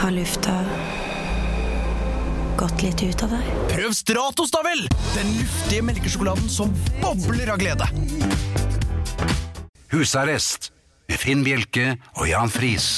Har lufta gått litt ut av deg? Prøv Stratos da vel! Den luftige melkesjokoladen som bobler av glede. Husarrest med Finn Bjelke og Jan Friis.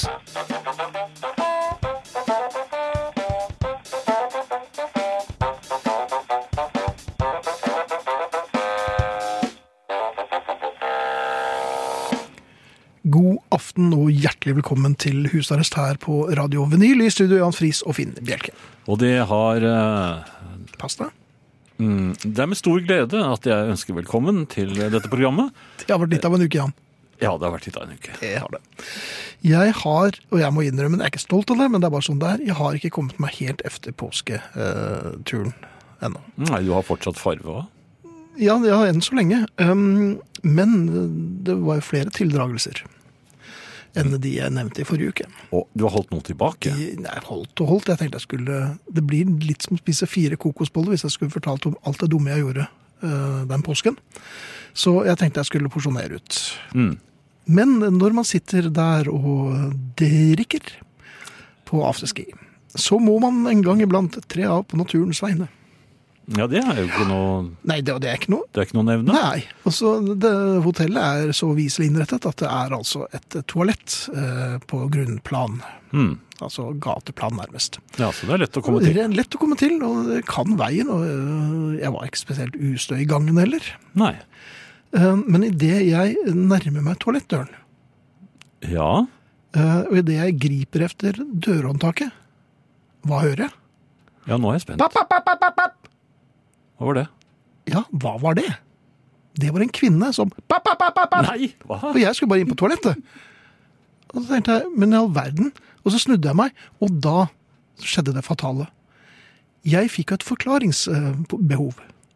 God aften og hjertelig velkommen til husarrest her på Radio Vinyl i studio Jan Friis og Finn Bjelke. Og det har... Pass det. Det med stor glede at jeg ønsker velkommen til dette programmet. Det har vært litt av en uke, Jan. Ja, det har vært litt av en uke. Jeg har det. Jeg har, og jeg må innrømme, jeg er ikke stolt av det, men det er bare sånn det er. Jeg har ikke kommet meg helt efter påsketuren ennå. Nei, du har fortsatt farve også. Ja, enn så lenge. Men det var jo flere tildragelser enn de jeg nevnte i forrige uke. Og du har holdt noe tilbake? Nei, holdt. Jeg tenkte jeg skulle... Det blir litt som å spise 4 kokosboller hvis jeg skulle fortalt om alt det dumme jeg gjorde den påsken. Så jeg tenkte jeg skulle porsjonere ut. Men når man sitter der og drikker på afterski, så må man en gang iblant tre av på naturens vegne. Ja, det er jo ikke noe... Nei, det er ikke noe. Det er ikke noe nevne? Nei, og så hotellet er så viselig innrettet at det er altså et toalett på grunnplan. Altså gateplan nærmest. Ja, så det er lett å komme til. Det er lett å komme til, og det kan veien, og jeg var ikke spesielt ustø i gangen heller. Nei. Men i det jeg nærmer meg toalettdøren, Ja. Og i det jeg griper efter dørhåndtaket, hva hører jeg? Ja, nå er jeg spent. Papp, papp, papp, papp, papp. Hva var det? Ja, hva var det? Det var en kvinne som papp, papp, papp, papp. Nei, hva? Og jeg skulle bare inn på toalettet. Og så tenkte jeg, men i all verden. Og så snudde jeg meg, og da skjedde det fatale. Jeg fikk et forklaringsbehov.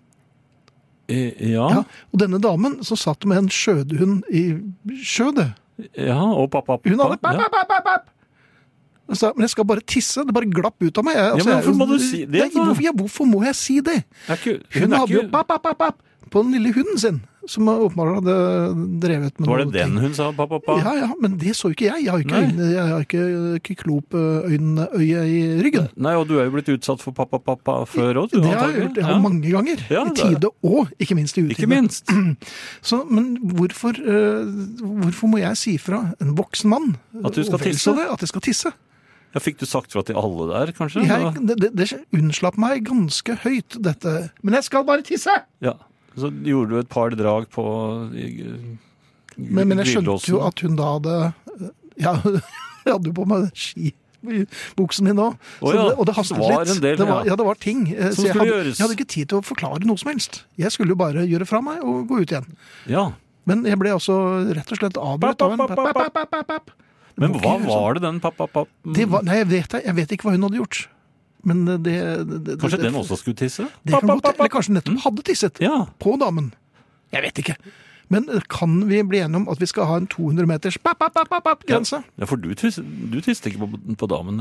Ja. Ja, og denne damen som satt med en skjødehund i skjødet. Ja, og pappa. Hun hadde papp, papp, papp, papp, papp. Og sa, men jeg skal bare tisse, det bare glapp ut av meg. Ja, men hvorfor må du si det, da? Hvorfor må jeg si det? Hun hadde jo papp, papp, papp, papp på den lille hunden sin, som åpenbart hadde drevet med Var det noe den ting. hun sa, pappa? Ja, men det så ikke jeg. Jeg har ikke, øyne, jeg har ikke klop øye i ryggen. Nei, og du er jo blitt utsatt for pappa før også. Det har jeg gjort, jeg har mange ganger. Ja, I tide og ikke minst i utide. Ikke minst. Så, men hvorfor må jeg si fra en voksen mann At du skal og vel tisse? så det, at jeg skal tisse? Ja, fikk du sagt fra til alle der, kanskje? Det unnslapp meg ganske høyt, dette. Men jeg skal bare tisse! Ja, så gjorde du et par drag på Men jeg skjønte jo at hun da hadde... Ja, jeg hadde jo på meg ski i buksen min nå. Og det hastet litt. Det var ting. Så jeg hadde ikke tid til å forklare noe som helst. Jeg skulle jo bare gjøre fra meg og gå ut igjen. Ja. Men jeg ble også rett og slett avbrøtt av en Men hva var det den pappa? Nei, jeg vet ikke hva hun hadde gjort. Men Kanskje den også skulle tisse? Det kan godt, eller kanskje nettopp hadde tisset på damen. Jeg vet ikke. Men kan vi bli enige om at vi skal ha en 200 meters grense? Ja, for du tisset ikke på damen.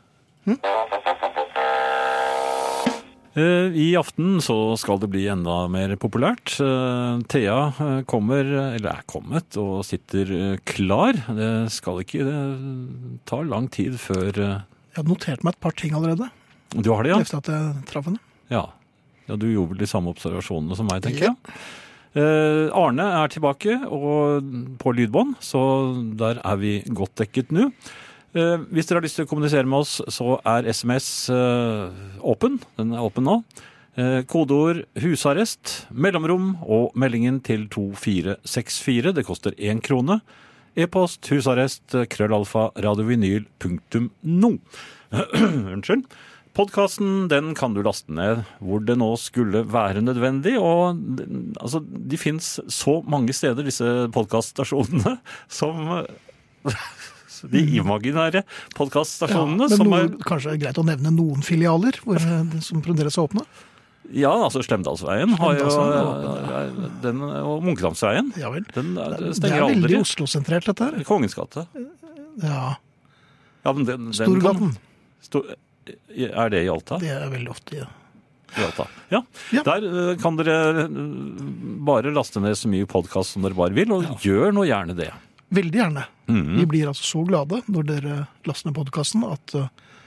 I aften så skal det bli enda mer populært. Thea er kommet og sitter klar. Det skal ikke ta lang tid før... Jeg har notert meg et par ting allerede. Du har det, ja? Efter at jeg traff henne. Ja, du gjorde vel de samme observasjonene som meg, tenker jeg. Arne er tilbake og på lydbånd, så der er vi godt dekket nå. Hvis dere har lyst til å kommunisere med oss, så er SMS åpen. Den er åpen nå. Kodeord husarrest, mellomrom og meldingen til 2464. Det koster 1 krone. E-post husarrest @radiovinyl.no. Unnskyld. Podcasten, den kan du laste ned hvor det nå skulle være nødvendig, og altså, de finnes så mange steder, disse podcaststasjonene, som... De imaginære podcaststasjonene som kanskje er greit å nevne noen filialer som fremdeles er åpne? Ja, altså Slemdalsveien har jo den, og Munkedamsveien. Ja vel. Den stenger aldri. Det er veldig Oslo-sentrert dette her. Kongens gate. Ja. Men Storgaten. Er det i Alta? Det er veldig ofte, ja. I Alta. Ja. Der kan dere bare laste ned så mye podcast som dere bare vil, og gjør nå gjerne det. Veldig gjerne. Vi blir altså så glade når dere laster ned podcasten at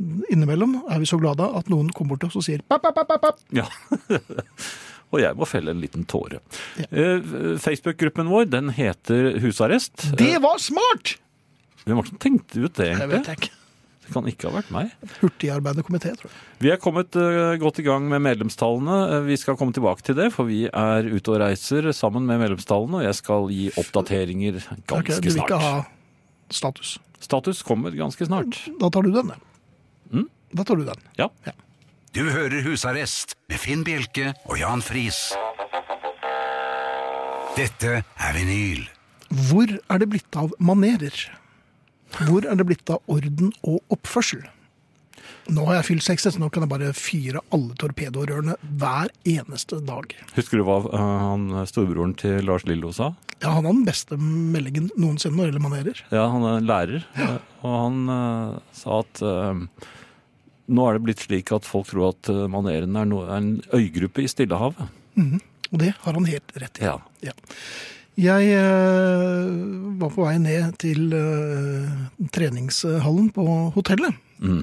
innimellom er vi så glade at noen kommer bort til oss og sier papp, papp, papp, papp. Ja. Og jeg må felle en liten tåre. Ja. Facebook-gruppen vår, den heter Husarrest. Det var smart! Hvem var det som tenkte ut det, Jeg egentlig? vet ikke. Det kan ikke ha vært meg. Hurtigarbeidende komité, tror jeg. Vi er kommet godt i gang med medlemstallene. Vi skal komme tilbake til det, for vi er ute og reiser sammen med medlemstallene, og jeg skal gi oppdateringer ganske Ok, du vil snart. ikke ha status. Status kommer ganske snart. Da tar du den, Mm? Da tar du den. Ja. Du hører Husarrest med Finn Bjelke og Jan Friis. Dette er vinyl. Hvor er det blitt av manerer? Hvor er det blitt av orden og oppførsel? Nå har jeg fylt 60, så nå kan jeg bare fyre alle torpedorørene hver eneste dag. Husker du hva han storebroren til Lars Lillo sa? Ja, han har den beste meldingen noensinne når det gjelder manerer. Ja, han er lærer, og han sa at nå er det blitt slik at folk tror at manerene er en øygruppe i Stillehavet. Og det har han helt rett i. Ja. Ja. Jeg var på vei ned til treningshallen på hotellet.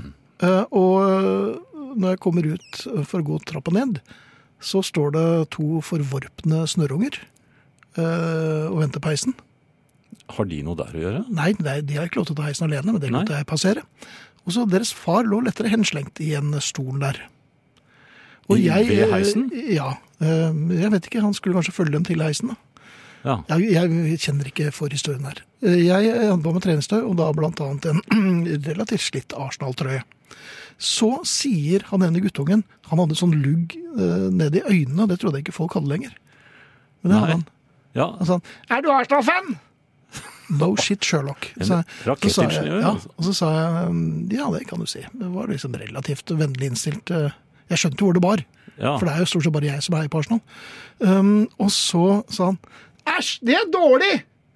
Og når jeg kommer ut for å gå trappa ned, så står det 2 forvorpne snørrunger og venter på heisen. Har de noe der å gjøre? Nei, de har ikke lov til å ta heisen alene, men det Nei. lot jeg passere. Og så deres far lå lettere henslengt i en stol der. Ved heisen? Ja. Jeg vet ikke, han skulle kanskje følge dem til heisen da. Ja. Jeg kjenner ikke forhistorien her. Jeg hadde på med treningstøy, og da blant annet en relativt slitt Arsenal-trøye. Så sier han ene guttungen, han hadde sånn lugg ned i øynene, det trodde jeg ikke folk hadde lenger. Men det hadde han. Ja. Han sa, er du Arsenal-fan? No shit, Sherlock. En rakettingeniør, ja, altså. og så sa jeg, ja, det kan du si. Det var liksom relativt vennlig innstilt. Jeg skjønte hvor det bar, Ja. for det er jo stort sett bare jeg som er på Arsenal. Og så sa han, æsj, det er dårlig!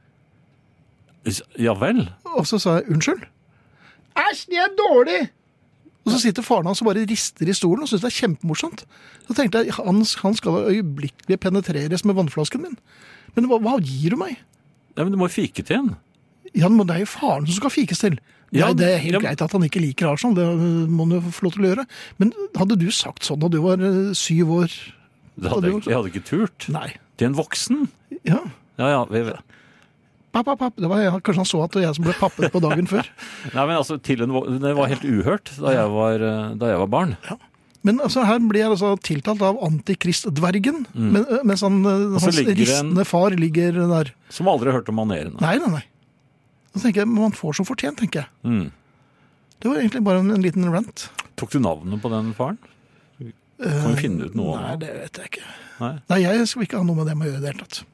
Ja vel? Og så sa jeg, unnskyld? Æsj, det er dårlig! Og så sitter faren hans og bare rister i stolen og synes det er kjempemorsomt. Så tenkte jeg, han skal øyeblikkelig penetreres med vannflasken min. Men hva gir du meg? Ja, men du må fike til en. Ja, men det er jo faren som skal fikes til. Ja, Nei, det er helt ja, greit at han ikke liker Arsenal, det må han jo få lov til å gjøre. Men hadde du sagt sånn da du var 7 år? Jeg hadde ikke turt. Nei. Til en voksen? Ja. Ja, Papp. Det var kanskje han så at det var jeg som ble pappet på dagen før. Nei, men altså, det var helt uhørt da jeg var barn. Ja. Men altså, her blir jeg altså tiltalt av antikristdvergen, mens hans ligger det ristende far ligger der. Som aldri har hørt om manerene. Nei. Da tenker jeg, man får som fortjent, tenker jeg. Mm. Det var egentlig bare en liten rant. Tok du navnet på den faren? Kan vi finne ut noe om Nei, det? det vet jeg ikke. Nei. Nei, jeg skal ikke ha noe med det med å gjøre i det hele tatt.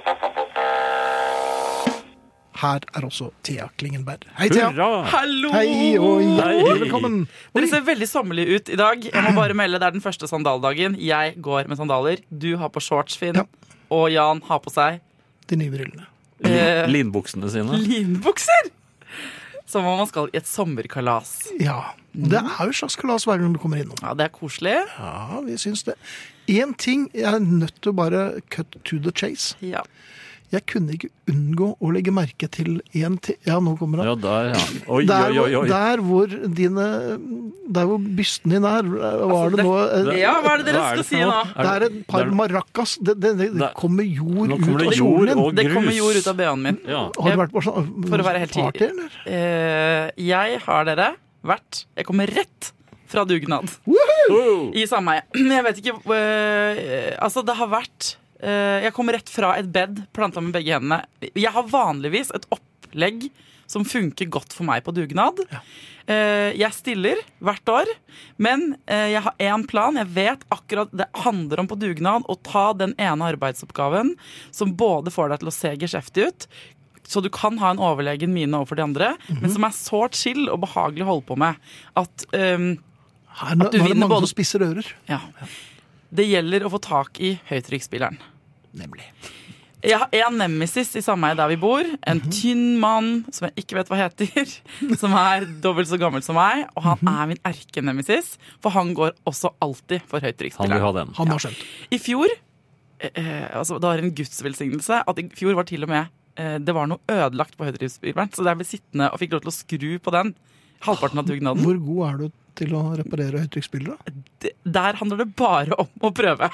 Her er også Thea Klingenberg. Hei, Thea. Hurra! Hallo! Hei, og hjertelig velkommen. Dere ser veldig sommerlige ut i dag. Jeg må bare melde, det er den første sandaldagen. Jeg går med sandaler. Du har på shorts, Finn. Ja. Og Jan har på seg De nye brillene. Linbuksene sine. linbukser! Som om man skal i et sommerkalas. Ja, det er jo et slags kalas hver gang du kommer innom. Ja, det er koselig. Ja, vi syns det. En ting jeg er nødt til å bare cut to the chase. Ja. Jeg kunne ikke unngå å legge merke til en ting. Ja, nå kommer han. Ja, der, ja. Oi. Der hvor bysten din er, var det nå Ja, hva er det dere Hva er skal det si for nå? noe? Det er et par maracas. Det kommer jord Nå ut kommer av det kjolen jord din. og Det kommer grus. jord ut av BH-en min. Ja. Har du vært på sånn For å være helt party, eller? Jeg har dere vært. Jeg kommer rett fra dugnad. Oh. I sameie. Jeg vet ikke altså, det har vært jeg kom rett fra et bed planta med begge hendene. Jeg har vanligvis et opplegg som funker godt for meg på dugnad. Jeg stiller hvert år, men jeg har en plan. Jeg vet akkurat det handler om på dugnad å ta den ene arbeidsoppgaven som både får deg til å se geskjeftig ut, så du kan ha en overlegen mine overfor de andre, men som er så chill og behagelig å holde på med at Her, At nå er du det vinner mange både- som spisser ører. ja. Det gjelder å få tak i høytrykksspilleren. Nemlig. Jeg har en nemesis i sameie der vi bor. En tynn mann som jeg ikke vet hva heter, som er dobbelt så gammel som meg. Og han er min erkenemesis, for han går også alltid for Han vil høytrykksspilleren. ha den. Han har skjønt. I fjor altså, det var en gudsvelsignelse at i fjor var til og med det var noe ødelagt på høytrykksspilleren, så jeg ble sittende og fikk lov til å skru på den halvparten av dugnaden. Hvor god er du til å reparere høytrykksspillere? Der handler det bare om å prøve.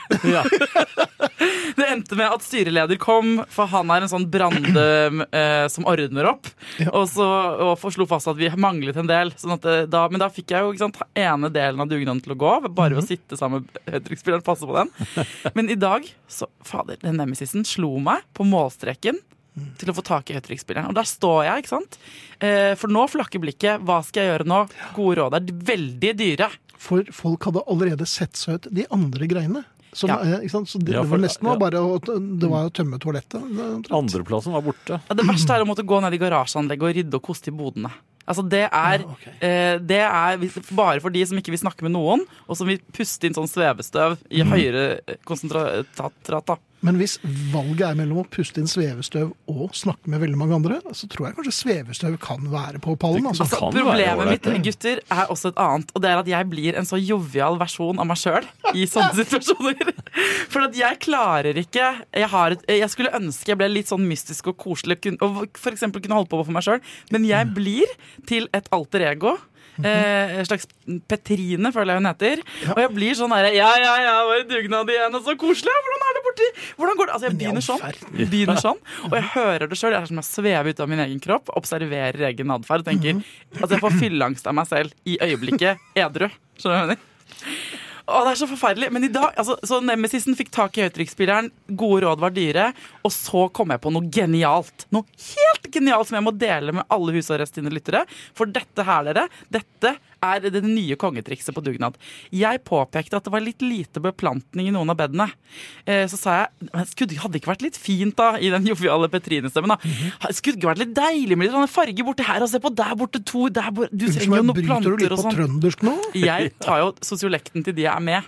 Det endte med at styreleder kom, for han er en sånn brande som ordner opp, og slo fast at vi manglet en del. Sånn at men da fikk jeg jo ikke sant, ene delen av dugnaden til å gå, bare ved å sitte sammen med høytrykksspilleren og passe på den. Men i dag, den nemesisen slo meg på målstreken til å få tak i høytrykksspilleren. Og der står jeg, ikke sant? For nå flakker blikket. Hva skal jeg gjøre nå? Gode råd er veldig dyre. For folk hadde allerede sett seg ut de andre greiene. Så det var nesten bare det var å tømme toalettet. Andreplassen var borte. Ja, det verste er å måtte gå ned i garasjeanlegget og rydde og koste i bodene. Altså det er bare for de som ikke vil snakke med noen, og som vil puste inn sånn svevestøv i høyere konsentrat. Men hvis valget er mellom å puste inn svevestøv og snakke med veldig mange andre, så tror jeg kanskje svevestøv kan være på pallen. Altså. Problemet mitt, gutter, er også et annet, og det er at jeg blir en så jovial versjon av meg selv i sånne situasjoner. For at jeg klarer ikke, jeg skulle ønske jeg ble litt sånn mystisk og koselig, og for eksempel kunne holde på for meg selv, men jeg blir til et alter ego, en slags Petrine, føler jeg hun heter. Og jeg blir sånn der, var i dugnad igjen, og så koselig, hvordan er det borti? Hvordan går det? Altså jeg begynner sånn, og jeg hører det selv, jeg er som jeg svever ut av min egen kropp, observerer egen adferd, og tenker at jeg får fyllangst av meg selv i øyeblikket edru. Skjønner du? Og det er så forferdelig. Men i dag, så nemesisen fikk tak i høytrykksspilleren, gode råd var dyre, og så kom jeg på noe genialt. Noe helt genialt som jeg må dele med alle Husarrest sine lyttere. For dette her, dette er det nye kongetrikset på dugnad. Jeg påpekte at det var litt lite beplantning i noen av bedene. Så sa jeg, hadde det ikke vært litt fint da, i den joviale Petrine-stemmen da? Skulle det ikke vært litt deilig med litt sånne farger borte her, og se på der borte to, du trenger jo noen planter og sånn. Bryter du litt på trøndersk nå? Jeg tar jo sosiolekten til de jeg er med.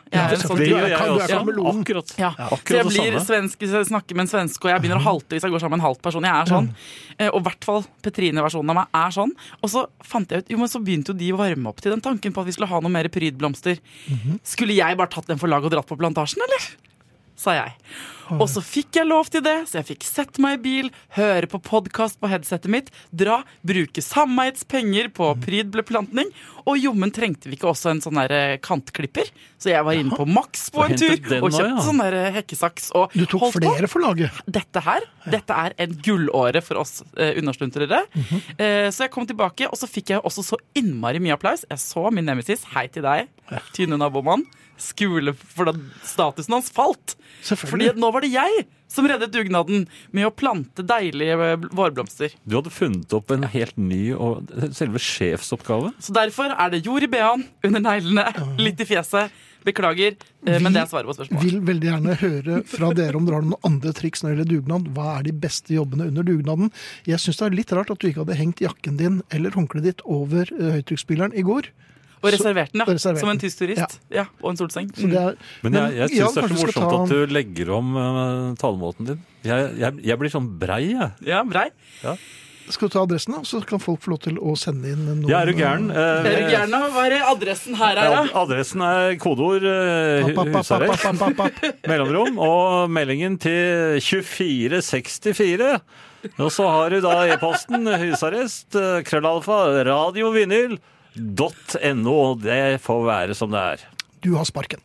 Akkurat. Så jeg blir svensk hvis jeg snakker med en svensk, og jeg begynner å halte hvis jeg går sammen med en halvt person. Jeg er sånn. Og i hvert fall Petrine-versjonen av meg er sånn. Og så fant jeg ut, men så begynte jo de å varme opp til den tanken på at vi skulle ha noe mer prydblomster. Skulle jeg bare tatt den for lag og dratt på plantasjen, eller? Sa jeg. Og så fikk jeg lov til det, så jeg fikk sette meg i bil, høre på podcast på headsetet mitt, bruke samarbeidspenger på prydbeplantning, og jommen trengte vi ikke også en sånn der kantklipper. Så jeg var inne på Max på en tur, og kjøpte sånn der hekkesaks. Og du tok flere for laget? Dette er en gullåre for oss understuntrere. Så jeg kom tilbake, og så fikk jeg også så innmari mye applaus. Jeg så min nemesis, hei til deg, tynne nabomann, skule for da statusen hans falt. Fordi nå var det jeg som reddet dugnaden med å plante deilige vårblomster. Du hadde funnet opp en helt ny og selve sjefsoppgave. Så derfor er det jord i bean, under neglene, litt i fjeset. Beklager, men det er svaret på spørsmålet. Vi vil veldig gjerne høre fra dere om dere har noen andre triks når det gjelder dugnad. Hva er de beste jobbene under dugnaden? Jeg synes det er litt rart at du ikke hadde hengt jakken din eller håndkleet ditt over høytrykksspilleren i går. Og reservert den, som en tysk turist. Ja, og en solseng. Men jeg synes det er så morsomt at du legger om talemåten din. Jeg blir sånn brei, jeg. Ja, brei. Ja. Skal du ta adressen da, så kan folk få lov til å sende inn noen... Ja, er du gæren? Hva er adressen her da? Adressen er kodeord husarrest, mellomrom, og meldingen til 2464. Og så har du da e-posten husarrest, krøllalfa, radiovinyl, .no, det får være som det er. Du har sparken.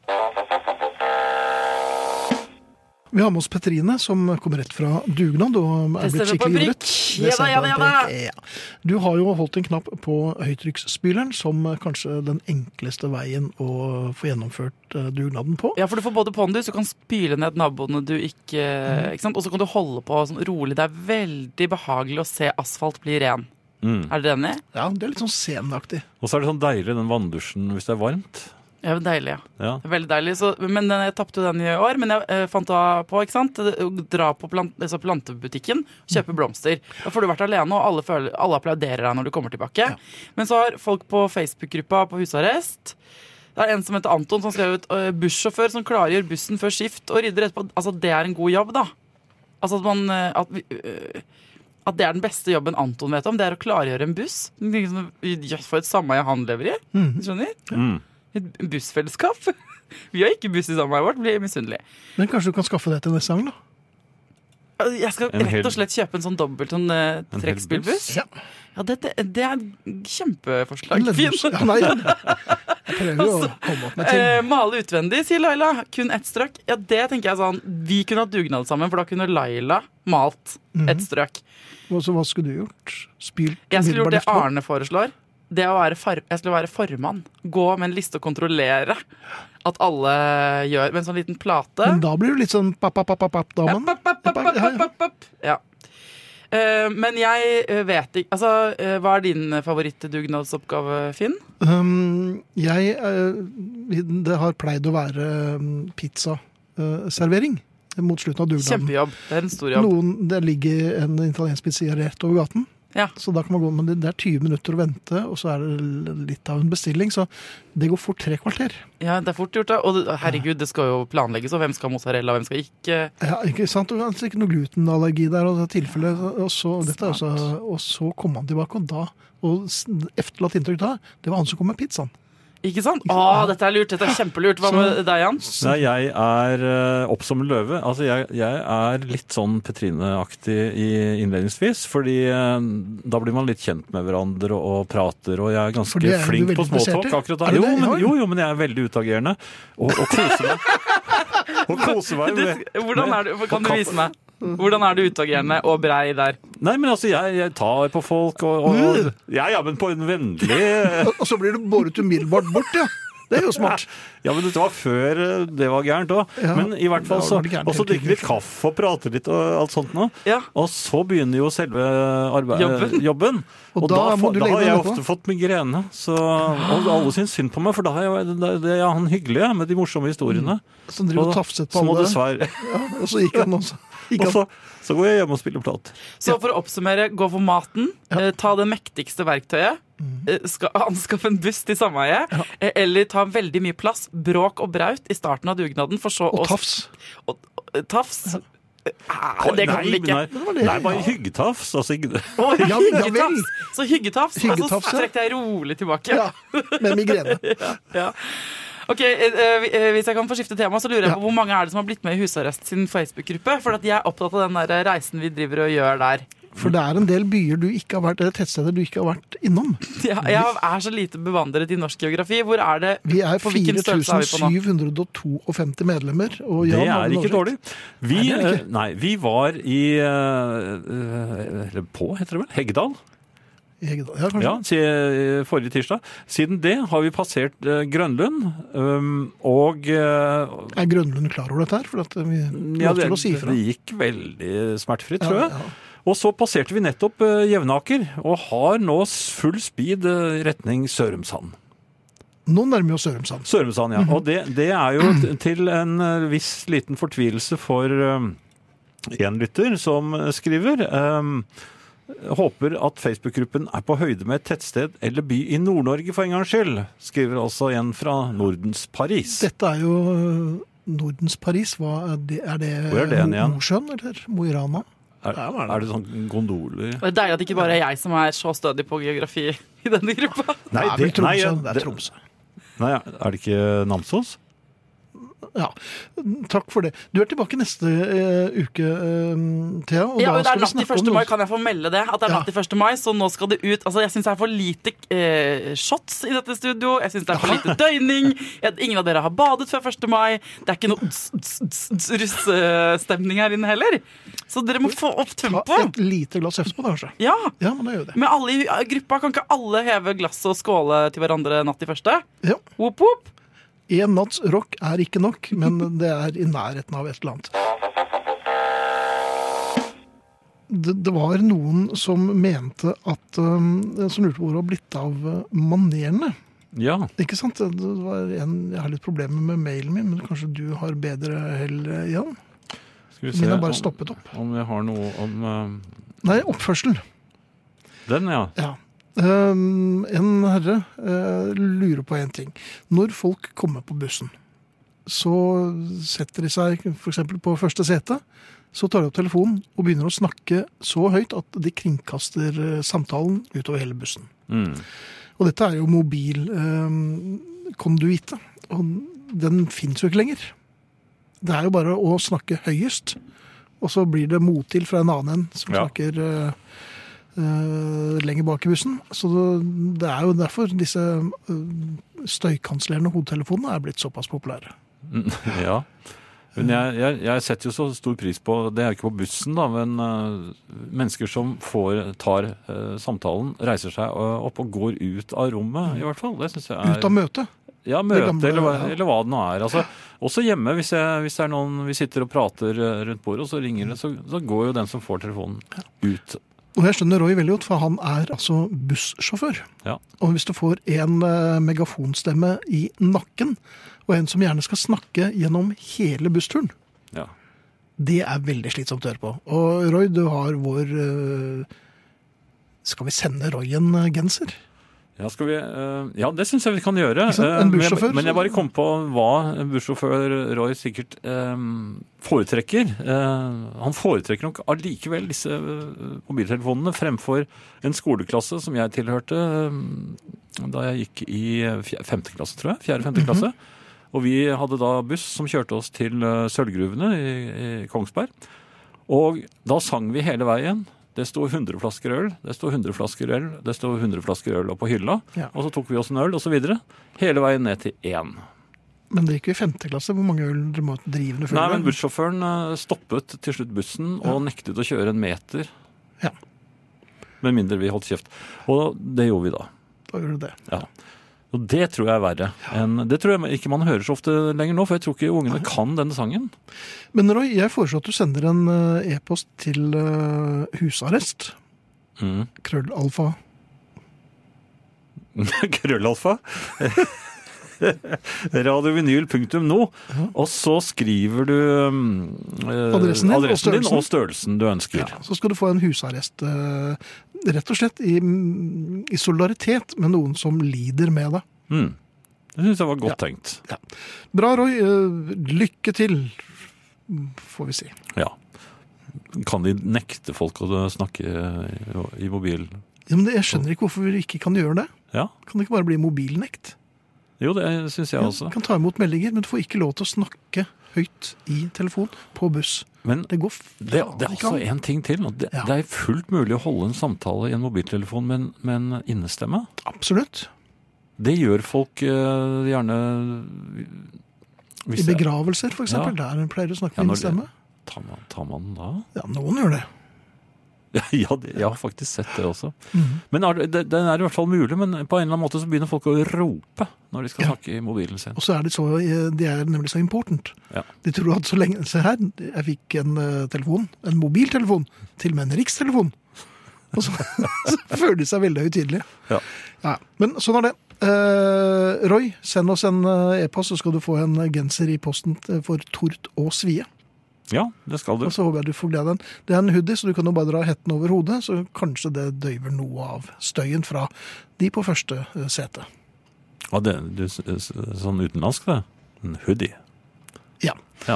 Vi har med oss Petrine, som kommer rett fra dugnad og er blitt skikkelig julet. Ja. Du har jo holdt en knapp på høytrykksspyleren som kanskje den enkleste veien å få gjennomført dugnaden på. Ja, for du får både pondus, du kan spyle ned naboene du ikke sant? Og så kan du holde på sånn rolig. Det er veldig behagelig å se asfalt bli ren. Er dere enig? Ja, det er litt sånn senaktig. Og så er det sånn deilig den vanndusjen hvis det er varmt. Ja, deilig, ja. Det er veldig deilig. Men jeg tappte jo den i år, men jeg fant da på, ikke sant, dra på plantebutikken, kjøpe blomster. Da får du vært alene, og alle applauderer deg når du kommer tilbake. Ja. Men så har folk på Facebook-gruppa på Husarrest, det er en som heter Anton, som skrev ut bussjåfør som klargjør bussen før skift og rydder etterpå. Altså, det er en god jobb, da. Altså at det er den beste jobben Anton vet om, det er å klargjøre en buss. For et sameie han lever i. Skjønner? Et bussfellesskap. Vi har ikke buss i sameiet vårt, blir misunnelige. Men kanskje du kan skaffe det til neste gang, da? Jeg skal rett og slett kjøpe en sånn dobbelt sånn trekkspillbuss. Ja. Ja, det er kjempeforslag. Fint. Ja, nei, jeg prøver jo å komme opp med ting. Male utvendig, sier Laila. Kun ett strøk. Ja, det tenker jeg sånn. Vi kunne hatt dugnad sammen, for da kunne Laila malt ett strøk. Så hva skulle du gjort? Spylt Jeg skulle gjort det etterpå? Arne foreslår. Det å jeg skulle være formann. Gå med en liste og kontrollere at alle gjør med en sånn liten plate. Men da blir du litt sånn papp-damen. Ja. Men jeg vet ikke altså, hva er din favorittdugnadsoppgave, Finn? Det har pleid å være pizzaservering mot slutten av dugnaden. Kjempejobb. Det er en stor jobb. Det ligger en italiensk pizzeria rett over gaten. Ja. Så da kan man gå, men det er 20 minutter å vente, og så er det litt av en bestilling, så det går fort 3 kvarter. Ja, det er fort gjort da. Og herregud, det skal jo planlegges, og hvem skal ha mozzarella, og hvem skal ikke. Ja, ikke sant? Og det er ikke noe glutenallergi der, og det er tilfelle, og så kom han tilbake, og efterlatt inntrykk da, det var han som kom med pizzaen. Ikke sant? Dette er lurt, dette er kjempelurt. Hva med deg, Jan? Nei, jeg er opp som en løve. Altså, jeg er litt sånn Petrine-aktig innledningsvis, fordi da blir man litt kjent med hverandre og prater, og jeg er ganske flink på småtalk akkurat da. Jo, men jeg er veldig utagerende og koser meg. Hvordan er du? Kan du vise meg? Hvordan er du utagerende og brei der? Nei, men altså, jeg tar på folk ja, men på en vennlig Og så blir du båret umiddelbart bort, ja. Det er jo smart. Ja, men det var før det var gærent også. Ja, men i hvert fall så drikke litt kaffe og prate litt og alt sånt nå. Ja. Og så begynner jo selve jobben. Og da har jeg ofte fått migrene. Og alle synes synd på meg, for da er han hyggelig med de morsomme historiene. Så driver og tafset på alle. Dessverre. Ja, og så gikk han også. Så går jeg hjem og spiller plat. Så for å oppsummere, gå for maten, ta det mektigste verktøyet, anskaffe en buss til sameie, eller ta veldig mye plass, bråk og braut i starten av dugnaden, for så og tafs. Tafs? Det kan vi ikke. Nei, bare hyggetafs. Hyggetafs. Så hyggetafs, og så trekker jeg rolig tilbake. Ja, med migrene. Ja. Ok, hvis jeg kan få skifte tema, så lurer jeg på hvor mange er det som har blitt med i Husarrest sin Facebook-gruppe, for at jeg er opptatt av den der reisen vi driver og gjør der. For det er en del byer du ikke har vært, eller tettsteder du ikke har vært innom. Ja, jeg er så lite bevandret i norsk geografi. Hvor er det? Vi er 4752 medlemmer. Og det er ikke dårlig. Vi var i heter det vel? Heggedal. Ja, kanskje. Ja, forrige tirsdag. Siden det har vi passert Grønlund, og er Grønlund klar over dette her? For at vi til å si fra. Det gikk veldig smertefritt, tror jeg. Ja. Og så passerte vi nettopp Jevnaker, og har nå full speed retning Sørumsand. Nå nærmer vi oss Sørumsand. Sørumsand, ja. Og det er jo til en viss liten fortvilelse for en lytter som skriver håper at Facebook-gruppen er på høyde med et tettsted eller by i Nord-Norge for en gangs skyld, skriver altså en fra Nordens Paris. Dette er jo Nordens Paris. Er det Mosjøen eller Mo i Rana? Er det sånn gondoler? Det er deilig at det ikke bare er jeg som er så stødig på geografi i denne gruppa. Nei, det er Tromsø. Nei, er det ikke Namsos? Ja, takk for det. Du er tilbake neste uke, Thea. Og ja, da det er natt til 1. mai, kan jeg få melde det? At det er natt til 1. mai, så nå skal det ut. Altså, jeg synes det er for lite shots i dette studio. Jeg synes det er for lite døgning. Ingen av dere har badet før 1. mai. Det er ikke noe russestemning her inne heller. Så dere må få opp tempo. Ta et lite glass efterpå, kanskje. Ja, men da gjør det. Med alle i gruppa, kan ikke alle heve glasset og skåle til hverandre natt til 1.? Ja. Whoop, whoop. En natts rock er ikke nok, men det er i nærheten av et eller annet. Det var noen som mente at som lurte på hvor det var blitt av manerene. Ja. Ikke sant? Det var jeg har litt problemer med mailen min, men kanskje du har bedre hell, Jan? Skal vi se min har bare stoppet opp. Om jeg har noe om Nei, oppførsel. Den, ja. Ja. En herre lurer på en ting. Når folk kommer på bussen, så setter de seg for eksempel på første sete, så tar de opp telefonen og begynner å snakke så høyt at de kringkaster samtalen utover hele bussen. Og dette er jo mobil konduite, og den finnes jo ikke lenger. Det er jo bare å snakke høyest og så blir det mottil fra en annen som Ja. snakker lenger bak i bussen. Så det er jo derfor disse støykansellerende hodetelefonene er blitt såpass populære. Ja. Men jeg setter jo så stor pris på, det er ikke på bussen da, men mennesker som tar samtalen, reiser seg opp og går ut av rommet, i hvert fall. Det synes jeg er... Ut av møtet. Ja, møte, gamle, eller hva det nå er. Altså, også hjemme, hvis det er noen vi sitter og prater rundt bordet, og så ringer det, så går jo den som får telefonen ut. Og jeg skjønner Roy veldig godt, for han er altså bussjåfør. Ja. Og hvis du får en megafonstemme i nakken, og en som gjerne skal snakke gjennom hele bussturen, Ja. det er veldig slitsomt å høre på. Og Roy, du har vår... Skal vi sende Roy en genser? Ja, ja, det synes jeg vi kan gjøre. En bussjåfør, Men jeg bare kom på hva en bussjåfør Roy sikkert foretrekker. Han foretrekker nok allikevel disse mobiltelefonene fremfor en skoleklasse som jeg tilhørte da jeg gikk i 5. klasse, tror jeg. 4.-5. klasse. Og vi hadde da buss som kjørte oss til Sølvgruvene i Kongsberg. Og da sang vi hele veien. Det stod 100 flasker øl, det stod 100 flasker øl, det stod 100 flasker øl på hylla. Ja. Og så tok vi oss en øl, og så videre. Hele veien ned til 1. Men det gikk jo i 5. klasse. Hvor mange øl dere må drive det før? Nei, men bussjåføren stoppet til slutt bussen og nektet å kjøre en meter. Ja. Med mindre vi holdt kjeft. Og det gjorde vi da. Da gjør du det. Ja. Og det tror jeg er verre. Det tror jeg ikke man hører så ofte lenger nå, for jeg tror ikke ungene kan denne sangen. Men Roy, jeg foreslår at du sender en e-post til husarrest. Krøllalfa. Krøllalfa. Radiovinyl.no. Og så skriver du Adressen din og størrelsen du ønsker. Ja, så skal du få en husarrest. Rett og slett i solidaritet med noen som lider med det. Det synes jeg var godt tenkt. Ja. Bra, Roy. Lykke til, får vi si. Ja. Kan de nekte folk å snakke i mobil? Ja, men jeg skjønner ikke hvorfor vi ikke kan gjøre det. Ja. Kan det ikke bare bli mobilnekt? Jo, det synes jeg også. Du kan ta imot meldinger, men du får ikke lov til å snakke høyt i telefon på buss. Men det går det er også en ting til. Det er fullt mulig å holde en samtale i en mobiltelefon med en innestemme. Absolutt. Det gjør folk gjerne... I begravelser, for eksempel. Der pleier du å snakke med innestemme. Tar man den da? Ja, noen gjør det. Ja, jeg har faktisk sett det også. Men den er i hvert fall mulig, men på en eller annen måte så begynner folk å rope når de skal snakke i mobilen sin. Og så er de er nemlig så important. Ja. De tror at så lenge... Se her, jeg fikk en telefon, en mobiltelefon, til og med en rikstelefon. Og så føler de seg veldig høytidelige. Ja. Men sånn er det. Roy, send oss en e-post, så skal du få en genser i posten for Tord og Svie. Ja, det skal du. Og så håper jeg du får glede den. Det er en hoodie, så du kan jo bare dra hetten over hodet, så kanskje det døyver noe av støyen fra de på første sete. Ja, det er sånn utenlandsk det. En hoodie. Ja.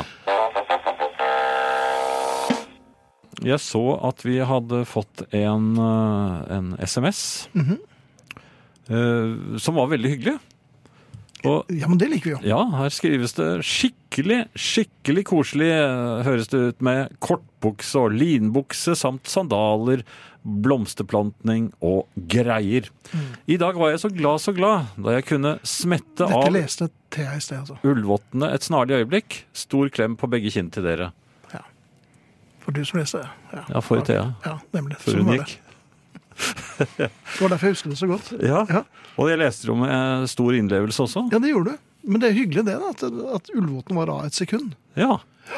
Jeg så at vi hadde fått en SMS som var veldig hyggelig. Ja, men det liker vi jo. Ja, her skrives det skikkelig koselig, høres det ut med kortbukse og linbukse samt sandaler, blomsterplantning og greier. I dag var jeg så glad da jeg kunne smette Dette av leste Thea i sted, altså. Ullvottene et snarlig øyeblikk. Stor klem på begge kinn til dere. Ja. For du som leste. Ja, for Thea. Ja, nemlig. Før hun gikk. Det var derfor jeg husker det så godt. Ja. Og jeg leste det med stor innlevelse også. Ja, det gjorde du. Men det er hyggelig det, da, at Ullvåten var av et sekund. Ja.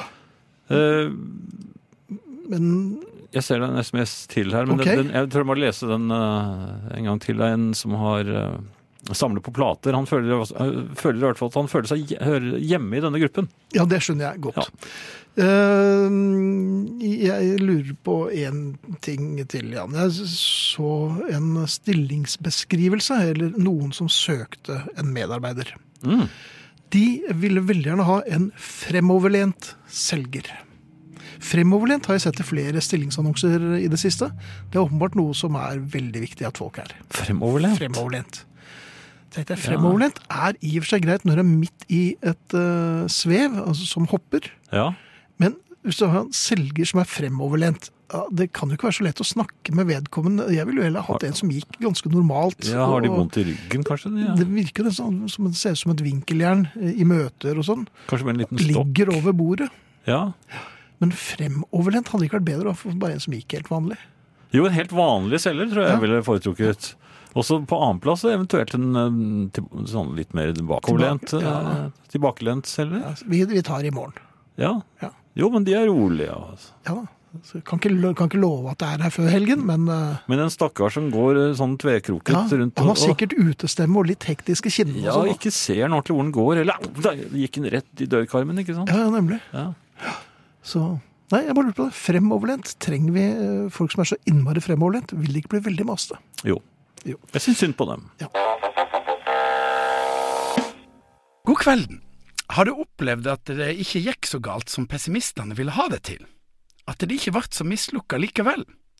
Men jeg ser en SMS til her, men Okay. jeg tror jeg må lese den en gang til. Det er en som har samlet på plater. Han føler i hvert fall at han føler seg hjemme i denne gruppen. Ja, det skjønner jeg godt. Ja. Jeg lurer på en ting til, Jan. Jeg så en stillingsbeskrivelse, eller noen som søkte en medarbeider. De ville veldig gjerne ha en fremoverlent selger. Fremoverlent har jeg sett i flere stillingsannonser i det siste. Det er åpenbart noe som er veldig viktig at folk er. Fremoverlent? Fremoverlent. Fremoverlent er i og for seg greit når det er midt i et svev, altså som hopper. Ja. Men hvis du har en selger som fremoverlent, det kan jo ikke være så lett å snakke med vedkommende. Jeg ville jo heller hatt en som gikk ganske normalt. Ja, har de vondt i ryggen, kanskje? Ja. Det virker nesten som det ser ut som et vinkeljern i møter og sånn. Kanskje med en liten stokk? Ligger over bordet. Ja. Men fremoverlent hadde ikke vært bedre å få bare en som gikk helt vanlig. Jo, en helt vanlig selger tror jeg ville foretrukket. Også på annen plass eventuelt en sånn litt mer tilbakelent selger. Ja, vi tar i morgen. Ja. Ja. Jo, men de er rolige. Altså. Ja, så kan ikke love at det er her før helgen, men... Men en stakkar som går sånn tvekroket rundt... Han har sikkert utestemme og litt hektiske kinner. Ja, og ikke ser han ordentlig hvor den går. Eller, da gikk den rett i dørkarmen, ikke sant? Ja, nemlig. Ja. Så... Nei, jeg bare lurer på det. Fremoverlent. Trenger vi folk som er så innmari fremoverlent? Vil det ikke bli veldig maste? Jo. Jeg synes synd på dem. Ja. God kvelden. Har du opplevd at det ikke gikk så galt som pessimistene ville ha det til? At det ikke ble så mislukket likevel?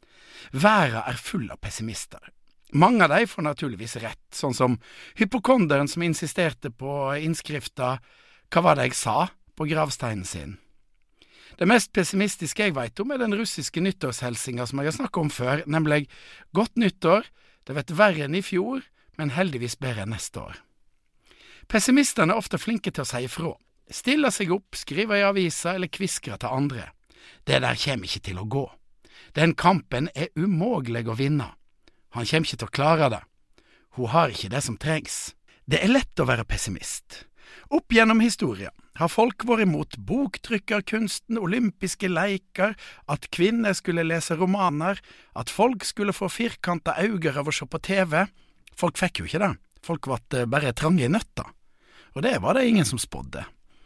Verden er full av pessimister. Mange av dem får naturligvis rett, sånn som hypokonderen som insisterte på innskrifta «Hva var det jeg sa?» på gravsteinen sin. Det mest pessimistiske jeg vet om den russiske nyttårshelsinga som jeg har snakket om før, nemlig «Godt nyttår, det vet verre enn i fjor, men heldigvis bedre enn neste år». Pessimisterne er ofte flinke til å si ifra. Stiller seg opp, skriver i aviser eller kviskrer til andre. Det der kommer ikke til å gå. Den kampen er umulig å vinne. Han kommer ikke til å klare det. Hun har ikke det som trengs. Det er lett å være pessimist. Opp gjennom historien har folk vært imot boktrykkerkunsten, olympiske leker, at kvinner skulle lese romaner, at folk skulle få firkanta øyne av å se på TV. Folk fikk jo ikke det. Folk ble bare trange i nøtta. Og det var det ingen som spådde.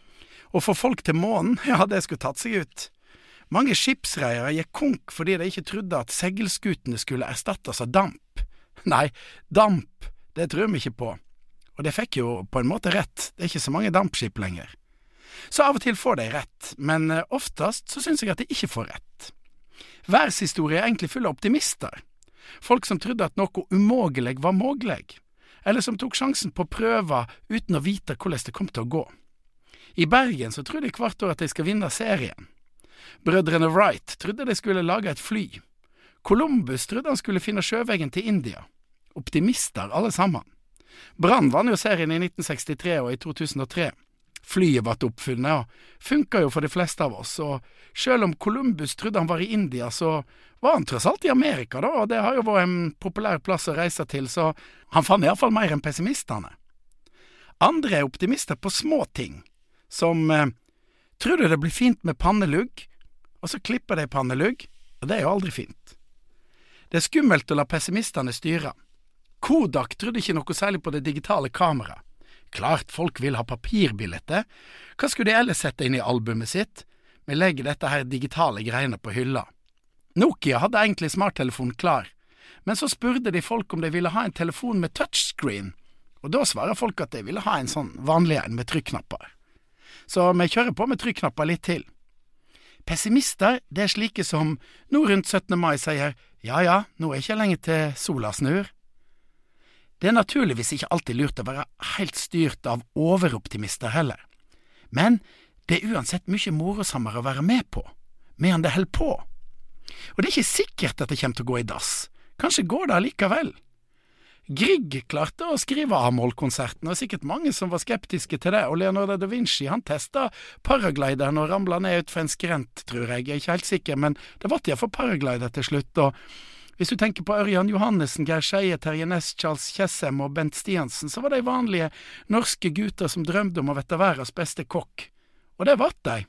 Og for folk til månen, ja, det skulle tatt seg ut. Mange skipsreiere gikk konk fordi de ikke trodde at segelskutene skulle erstattes av damp. Nei, damp, det tror vi ikke på. Og det fikk jo på en måte rett. Det er ikke så mange dampskip lenger. Så av og til får de rett, men oftest så synes jeg at de ikke får rett. Verdenshistorie er egentlig full av optimister. Folk som trodde at noe umulig var mulig, eller som tok sjansen på å prøve uten å vite hvordan det kom til å gå. I Bergen så tror de hvert år at de skal vinne serien. Brødrene Wright trodde de skulle lage et fly. Columbus trodde han skulle finne sjøveien til India. Optimister alle sammen. Brann vant jo serien i 1963 og i 2003. Flyet ble oppfunnet og funket jo for de fleste av oss, og selv om Columbus trodde han var i India, så var han tross alt i Amerika da, og det har jo vært en populær plass å reise til, så han fant i hvert fall mer enn pessimistene. Andre er optimister på små ting, som tror det blir fint med pannelugg, og så klipper de pannelugg, og det er jo aldri fint. Det er skummelt å la pessimistene styre. Kodak trodde ikke noe særlig på det digitale kameraet. Klart folk vil ha papirbilder. Hva skulle de ellers sette inn i albumet sitt? Vi legger dette her digitale greiene på hylla. Nokia hadde egentlig smarttelefonen klar, men så spurte de folk om de ville ha en telefon med touchscreen, og da svarer folk at de ville ha en sånn vanlig en med trykknapper. Så vi kjører på med trykknapper litt til. Pessimister, det er slike som nå rundt 17. mai sier, ja, nå er ikke lenger til sola snur. Det er naturligvis ikke alltid lurt å være helt styrt av overoptimister heller. Men det er uansett mye morosammere å være med på, medan det holder på. Og det er ikke sikkert at det kommer til å gå i dass. Kanskje går det allikevel. Grieg klarte å skrive A-moll-konserten, og sikkert mange som var skeptiske til det, og Leonardo da Vinci, han testet paraglideren og ramlet ned ut for en skrent, tror jeg. Jeg er ikke helt sikker, men det var til å få paraglider til slutt, og hvis du tenker på Ørjan Johannessen, Geir Skeie, Terje Næss, Charles Kjessem og Bent Stiansen, så var de vanlige norske gutter som drømte om å være verdens beste kokk. Og det var de.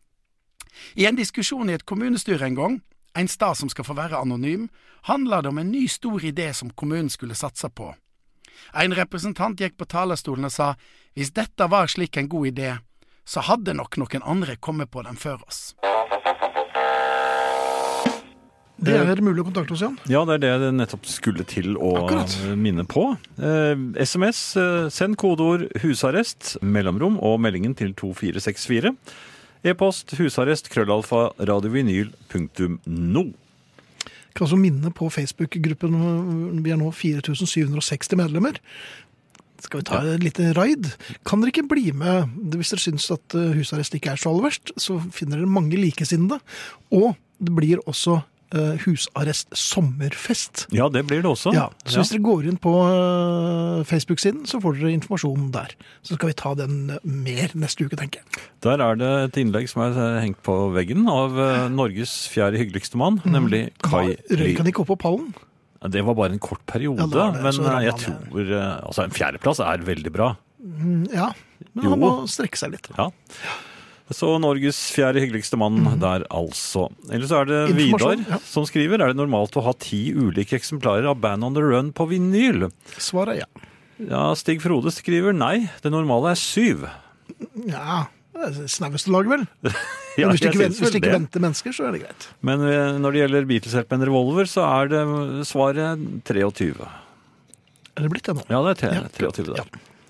I en diskusjon i et kommunestyre en gang, en stad som skal få være anonym, handlet det om en ny stor idé som kommunen skulle satse på. En representant gikk på talerstolen og sa, hvis dette var slik en god idé, så hadde nok noen andre kommet på den før oss. Det er mulig å kontakte oss, Jan. Ja, det er det jeg nettopp skulle til å minne på. SMS, send kodeord husarrest, mellomrom og meldingen til 2464. E-post husarrest @radiovinyl.no. Jeg kan også minne på Facebook-gruppen. Vi er nå 4760 medlemmer. Skal vi ta et lite raid? Kan dere ikke bli med, hvis dere synes at husarrest ikke er så aller verst, så finner dere mange likesinnede. Og det blir også husarrest sommerfest. Ja, det blir det også. Ja, så hvis dere går inn på Facebook-siden, så får dere informasjon der. Så skal vi ta den mer neste uke, tenker jeg. Der er det et innlegg som er hengt på veggen av Norges fjerde hyggeligste mann, nemlig Kai Røyk han ikke opp på pallen? Det var bare en kort periode, Ja, det, men så rammer jeg han, tror altså en fjerdeplass er veldig bra. Ja, men Jo. han må strekke seg litt. Ja. Så Norges fjerde hyggeligste mann der altså. Ellers er det Informasjon, Vidar ja. som skriver, er det normalt å ha 10 ulike eksemplarer av Band on the Run på vinyl? Svaret er ja. Ja, Stig Frode skriver nei, det normale er 7. Ja, det er snaueste lag vel. Ja, Men hvis du jeg ikke, synes hvis vel du ikke det. venter mennesker, så er det greit. Men når det gjelder Beatles-hjelp med en revolver, så er det svaret 23. Er det blitt det nå? Ja, det er 23 der.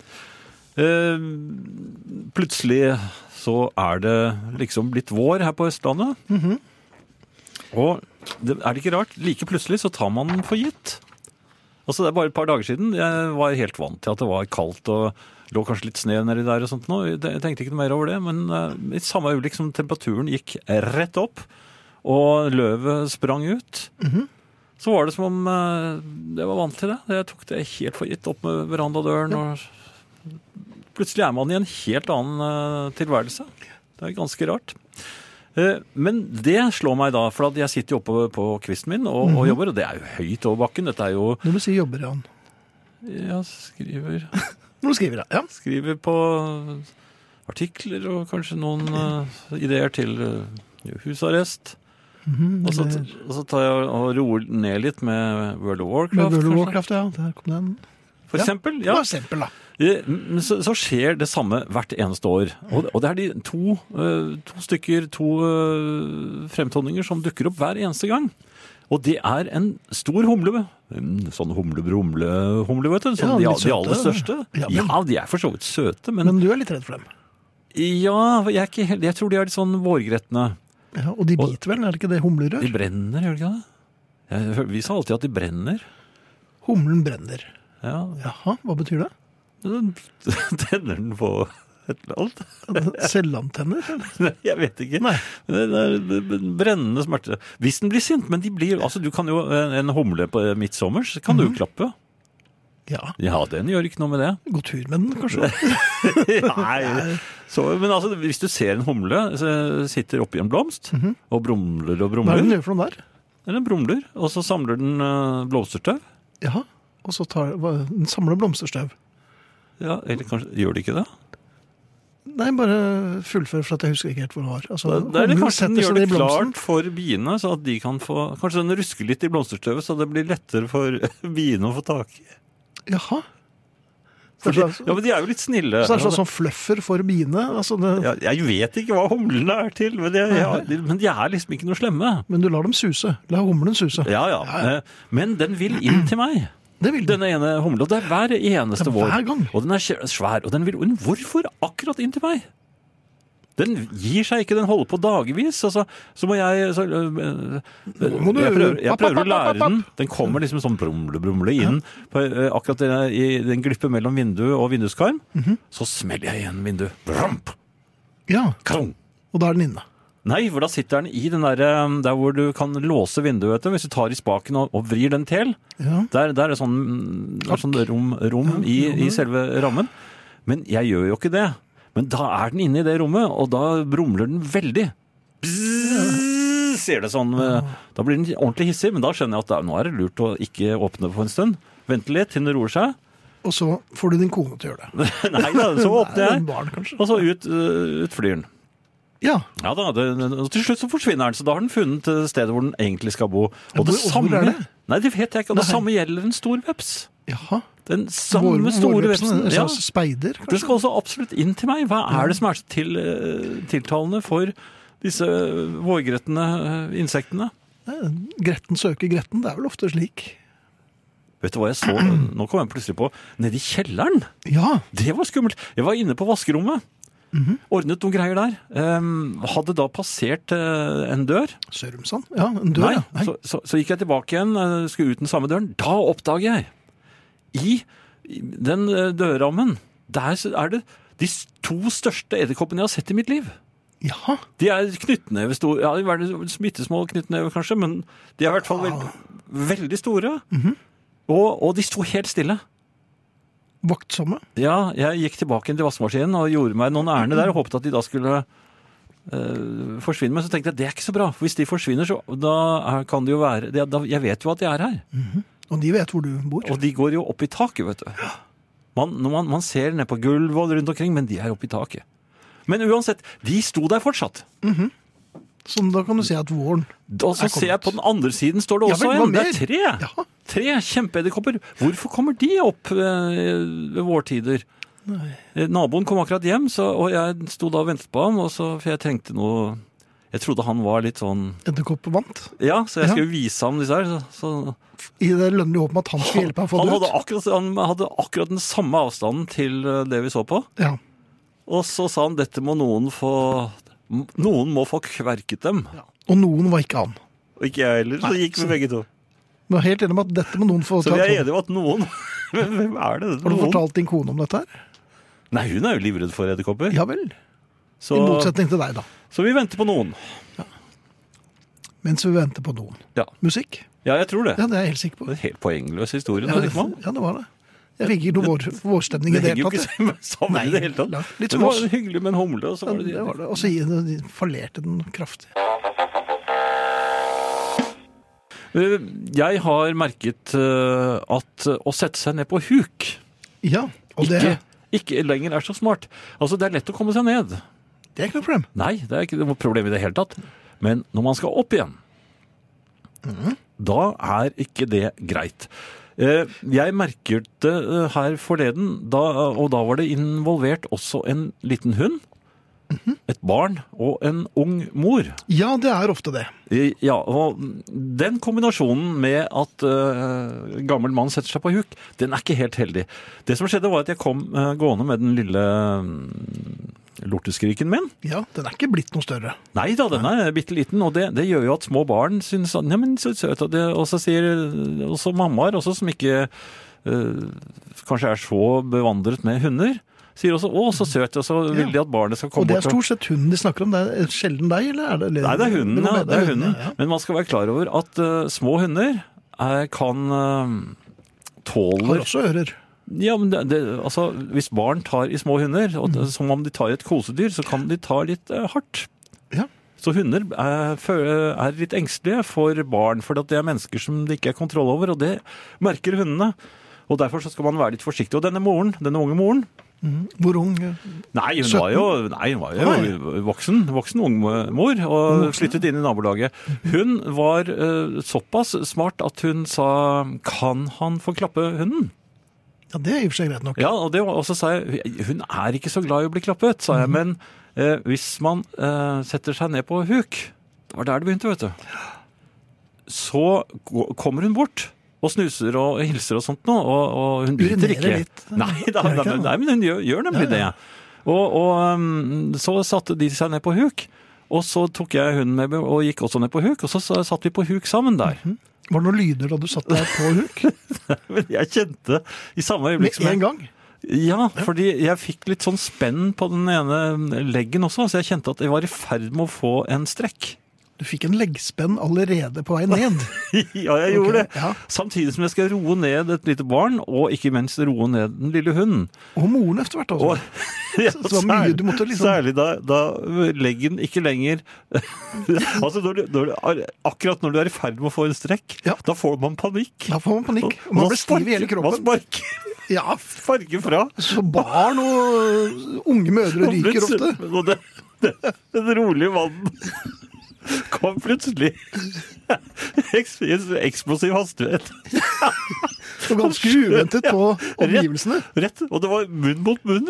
Plutselig så er det liksom blitt vår her på Østlandet. Og er det ikke rart? Like plutselig så tar man den for gitt. Altså det er bare et par dager siden jeg var helt vant til at det var kaldt og lå kanskje litt sne nedi der og sånt nå. Jeg tenkte ikke noe mer over det, men i samme øyeblikk som temperaturen gikk rett opp og løvet sprang ut, så var det som om jeg var vant til det. Jeg tok det helt for gitt opp med verandadøren og plutselig er man i en helt annen tilværelse. Det er ganske rart. Men det slår meg da, for at jeg sitter jo oppe på kvisten min og jobber, og det er jo høyt over bakken. Dette er jo... Når du sier jobber, Jan. Jeg skriver... Når du skriver det, ja. Skriver på artikler og kanskje noen ideer til husarrest. Og så tar jeg og roer ned litt med World of Warcraft. Med World of kanskje. Warcraft, ja. Der kom den. For eksempel, ja. For eksempel, da. Så skjer det samme hvert eneste år. Og det er de to fremtoninger som dukker opp hver eneste gang. Og det er en stor humle. En sånn humle, vet du. Sånn, Ja, litt de aller søte. største. Ja, men- Ja, de er for så vidt søte, men Men du er litt redd for dem. ja, jeg, er ikke helt, jeg tror de er litt sånn vårgretne. Ja, og de biter vel, er det ikke det humlerør? De brenner, gjør de ikke det? Vi sa alltid at de brenner. Humlen brenner. Ja, Jaha, hva betyr det? tenner den på et eller annet? Selvantenner? eller? Nei, jeg vet ikke. Nei. Det er brennende smerte. Hvis den blir sint, men de blir, altså du kan jo, en humle på midtsommers, kan du jo klappe. Ja, Ja, den gjør ikke noe med det. gå tur med den, kanskje. Nei. Så, men altså, hvis du ser en humle sitter oppi en blomst, og brumler og Hva er det den brumler, gjør for noe der? eller den brumler, og så samler den blomsterstøv. Ja, og så den samler blomsterstøv. Ja, eller kanskje, gjør det ikke det? Nei, bare fullfør, for at jeg husker ikke helt hvor det var. Altså, Det er det humlen kanskje den setter gjør seg det i blomsten. klart for biene, så at de kan få, kanskje den rusker litt i blomsterstøvet, så det blir lettere for biene å få tak i. Jaha. For Så det er de, ja, men de er jo litt snille. Så det er sånn fluffer for biene. Altså det, Ja, jeg vet ikke hva humlene er til, men de er liksom ikke noe slemme. Men du lar dem suse. La humlen suse. Ja. Men den vil inn til meg. Det vil den. Denne ene humlen, og det er hver eneste Ja, vår. hver gang. Og den er svær, og den vil, hvorfor akkurat inn til meg? Den gir seg ikke, den holder på dagevis, så må jeg må du- jeg prøver å lære den. Den kommer liksom sånn brumle inn på, akkurat i den glippet mellom vindu og vinduskarm. Så smeller jeg igjen vindu. Bramp! Ja, Krong! og da er den inne. Nei, for da sitter den i den der hvor du kan låse vinduet, vet du. Hvis du tar i spaken og vrir den til. Ja. Der er det sånn rom i selve rammen. Men jeg gjør jo ikke det. Men da er den inne i det rommet, og da brumler den veldig. Bzzz, ser det sånn. Da blir den ordentlig hissig, men da skjønner jeg at nå er det lurt å ikke åpne på en stund. Vente litt til den roer seg. Og så får du din kone til å gjøre det. Nei da, så åpner Nei, jeg. barn, kanskje. Og så ut flyr den. Ja, Ja da, og til slutt så forsvinner den, så da har den funnet stedet hvor den egentlig skal bo. Og det hvor samme, er det? Nei, det vet jeg ikke, og det Nei. samme gjelder en stor veps. jaha. Den samme store vepsen. En Ja, slags speider, den kanskje? skal også absolutt inn til meg. Hva er det som er så tiltalende for disse vårgretne insektene? Gretten søker gretten, det er vel ofte slik. Vet du hva jeg så? Nå kom jeg plutselig på, nede i kjelleren. Ja, Det var skummelt. Jeg var inne på vaskerommet. Ordnet noen greier der. Hadde da passert en dør. Sørumsand. Ja, en dør, Nei, ja. Nei. så gikk jeg tilbake igjen, skulle ut den samme døren. Da oppdager jeg i den dørrammen, der er det de 2 største edderkoppene jeg har sett i mitt liv. Ja, De er knyttneve store, ja, de er smittesmå knyttneve kanskje, men de er i hvert fall veldig store. Og de sto helt stille. vaktsomme. Ja, jeg gikk tilbake inn til vaskemaskinen og gjorde meg noen ærende der og håpet at de da skulle forsvinne. Men så tenkte jeg, det er ikke så bra. For hvis de forsvinner, så da kan det jo være... jeg vet jo at de er her. Og de vet hvor du bor. Og de går jo opp i taket, vet du. Man ser ned på gulv og rundt omkring, men de er opp i taket. Men uansett, de sto der fortsatt. Så da kan du se at våren Og så ser jeg på den andre siden står det også vel, en. Det er 3. Ja. 3 kjempeedderkopper. Hvorfor kommer de opp ved vårtider? Naboen kom akkurat hjem, og jeg sto da og ventet på ham, for jeg trengte noe... Jeg trodde han var litt sånn... edderkoppvant. Ja, så jeg skulle vise ham disse her. Så... I det lønnelige håp om at han skulle hjelpe ham å få det ut. Han hadde akkurat den samme avstanden til det vi så på. Ja. Og så sa han, dette må noen må få kverket dem. Ja. Og noen var ikke han. Og ikke jeg heller, så gikk vi begge to. Men jeg er helt enig med at dette må noen få Så vi er enige om at noen... Hvem er det? Har du fortalt din kone om dette her? Nei, hun er jo livredd for edderkopper. Ja vel. Så... I motsetning til deg da. Så vi venter på noen. Ja. Mens vi venter på noen. Ja. Musikk? Ja, jeg tror det. Ja, det er jeg helt sikker på. Det er helt poengløs historie. Ja, det var det. Jeg fikk ikke noe vårstemning i det hele tatt. Det henger jo ikke sammen i det hele tatt. Litt det var hyggelig med en humle. Og så var det var det. Og så fallerte den kraftig. Jeg har merket at å sette seg ned på huk ja, og det... ikke lenger er så smart. Altså, det er lett å komme seg ned. Det er ikke noe problem. Nei, det er ikke noe problem i det hele tatt. Men når man skal opp igjen, da er ikke det greit. Jeg merket det her forleden, og da var det involvert også en liten hund, et barn og en ung mor. Ja, det er ofte det. Ja, og den kombinasjonen med at gammel mann setter seg på huk, den er ikke helt heldig. Det som skjedde var at jeg kom gående med den lille lorteskriken min. Ja, den er ikke blitt noe større. Nei da, den er bitteliten, og det gjør jo at små barn synes ja, men så søt, og så sier også mammaer, også som ikke kanskje er så bevandret med hunder, sier også, så søt, og så vil de at barnet skal komme bort. Og det er stort sett hunden de snakker om, det er sjelden deg, eller er det... Nei, det er hunden, ja, det er hunden. Ja. Men man skal være klar over at små hunder kan tåle... Har også ører. Ja, men altså, hvis barn tar i små hunder, som om de tar i et kosedyr, så kan de ta litt hardt. Ja. Så hunder er litt engstelige for barn, for det er mennesker som det ikke er kontroll over, og det merker hundene. Og derfor så skal man være litt forsiktig. Og denne unge moren, hvor ung? Nei, hun var jo voksen ung mor, og flyttet inn i nabolaget. Hun var såpass smart at hun sa, kan han få klappe hunden? Ja, det er jo ikke greit nok. Ja, og så sa jeg, hun er ikke så glad i å bli klappet, sa jeg, men hvis man setter seg ned på huk, det var der det begynte, vet du, så kommer hun bort, og snuser og hilser og sånt nå, og hun biter ikke. Litt. Nei, men hun gjør nemlig det. Og så satte de seg ned på huk, og så tok jeg hunden med og gikk også ned på huk, og så satt vi på huk sammen der. Var det noen lyder da du satt der på huk? Men jeg kjente i samme øyeblikk med en gang? Ja, fordi jeg fikk litt sånn spenn på den ene leggen også, så jeg kjente at jeg var i ferd med å få en strekk. Du fikk en leggspenn allerede på vei ned. Ja, jeg gjorde det. Ja. Samtidig som jeg skal roe ned et lite barn, og ikke minst roe ned den lille hunden. Og moren etter hvert også. Ja, så mye du måtte liksom... Særlig da leggen ikke lenger... altså, akkurat når du er i ferd med å få en strekk, da får man panikk. Da får man panikk. Og man blir stiv i hele kroppen. Man sparker fra. Så barn og unge mødre ryker ofte. Og den rolige mannen kom plutselig eksplosiv hastighet. Og ganske uventet på omgivelsene. Rett, og det var munn mot munn.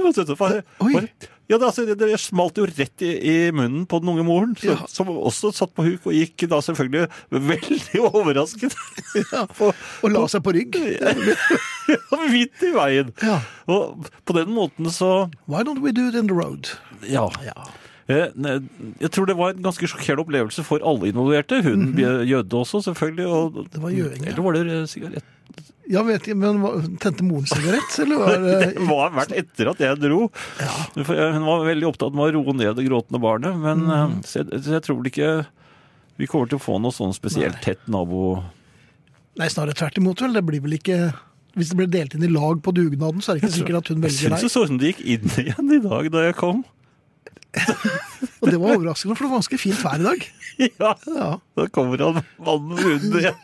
Jeg smalt jo rett i munnen på den unge moren, som også satt på huk og gikk da selvfølgelig veldig overrasket. Og la seg på rygg. Vidt i veien. Ja. Og på den måten så... Why don't we do it in the road? Ja. Jeg tror det var en ganske sjokkerende opplevelse for alle involverte. Hun jødde også, selvfølgelig. Og, det var jøding, ja. Eller var det sigarett? Ja, vet jeg, men tente moren sigarett, eller var det... Det var vært etter at jeg dro. Ja. For hun var veldig opptatt med å roe ned det gråtende barnet, men så jeg tror vel ikke vi kommer til å få noe sånn spesielt tett nabo... Nei, snarere tvert imot vel. Det blir vel ikke... Hvis det blir delt inn i lag på dugnaden, så er det ikke sikkert at hun Jeg velger synes deg. det så ut som det gikk inn igjen i dag da jeg kom. Og det var overraskende, for det var ganske fint vær i dag. Ja, Ja. da kommer han mannen rundt igjen.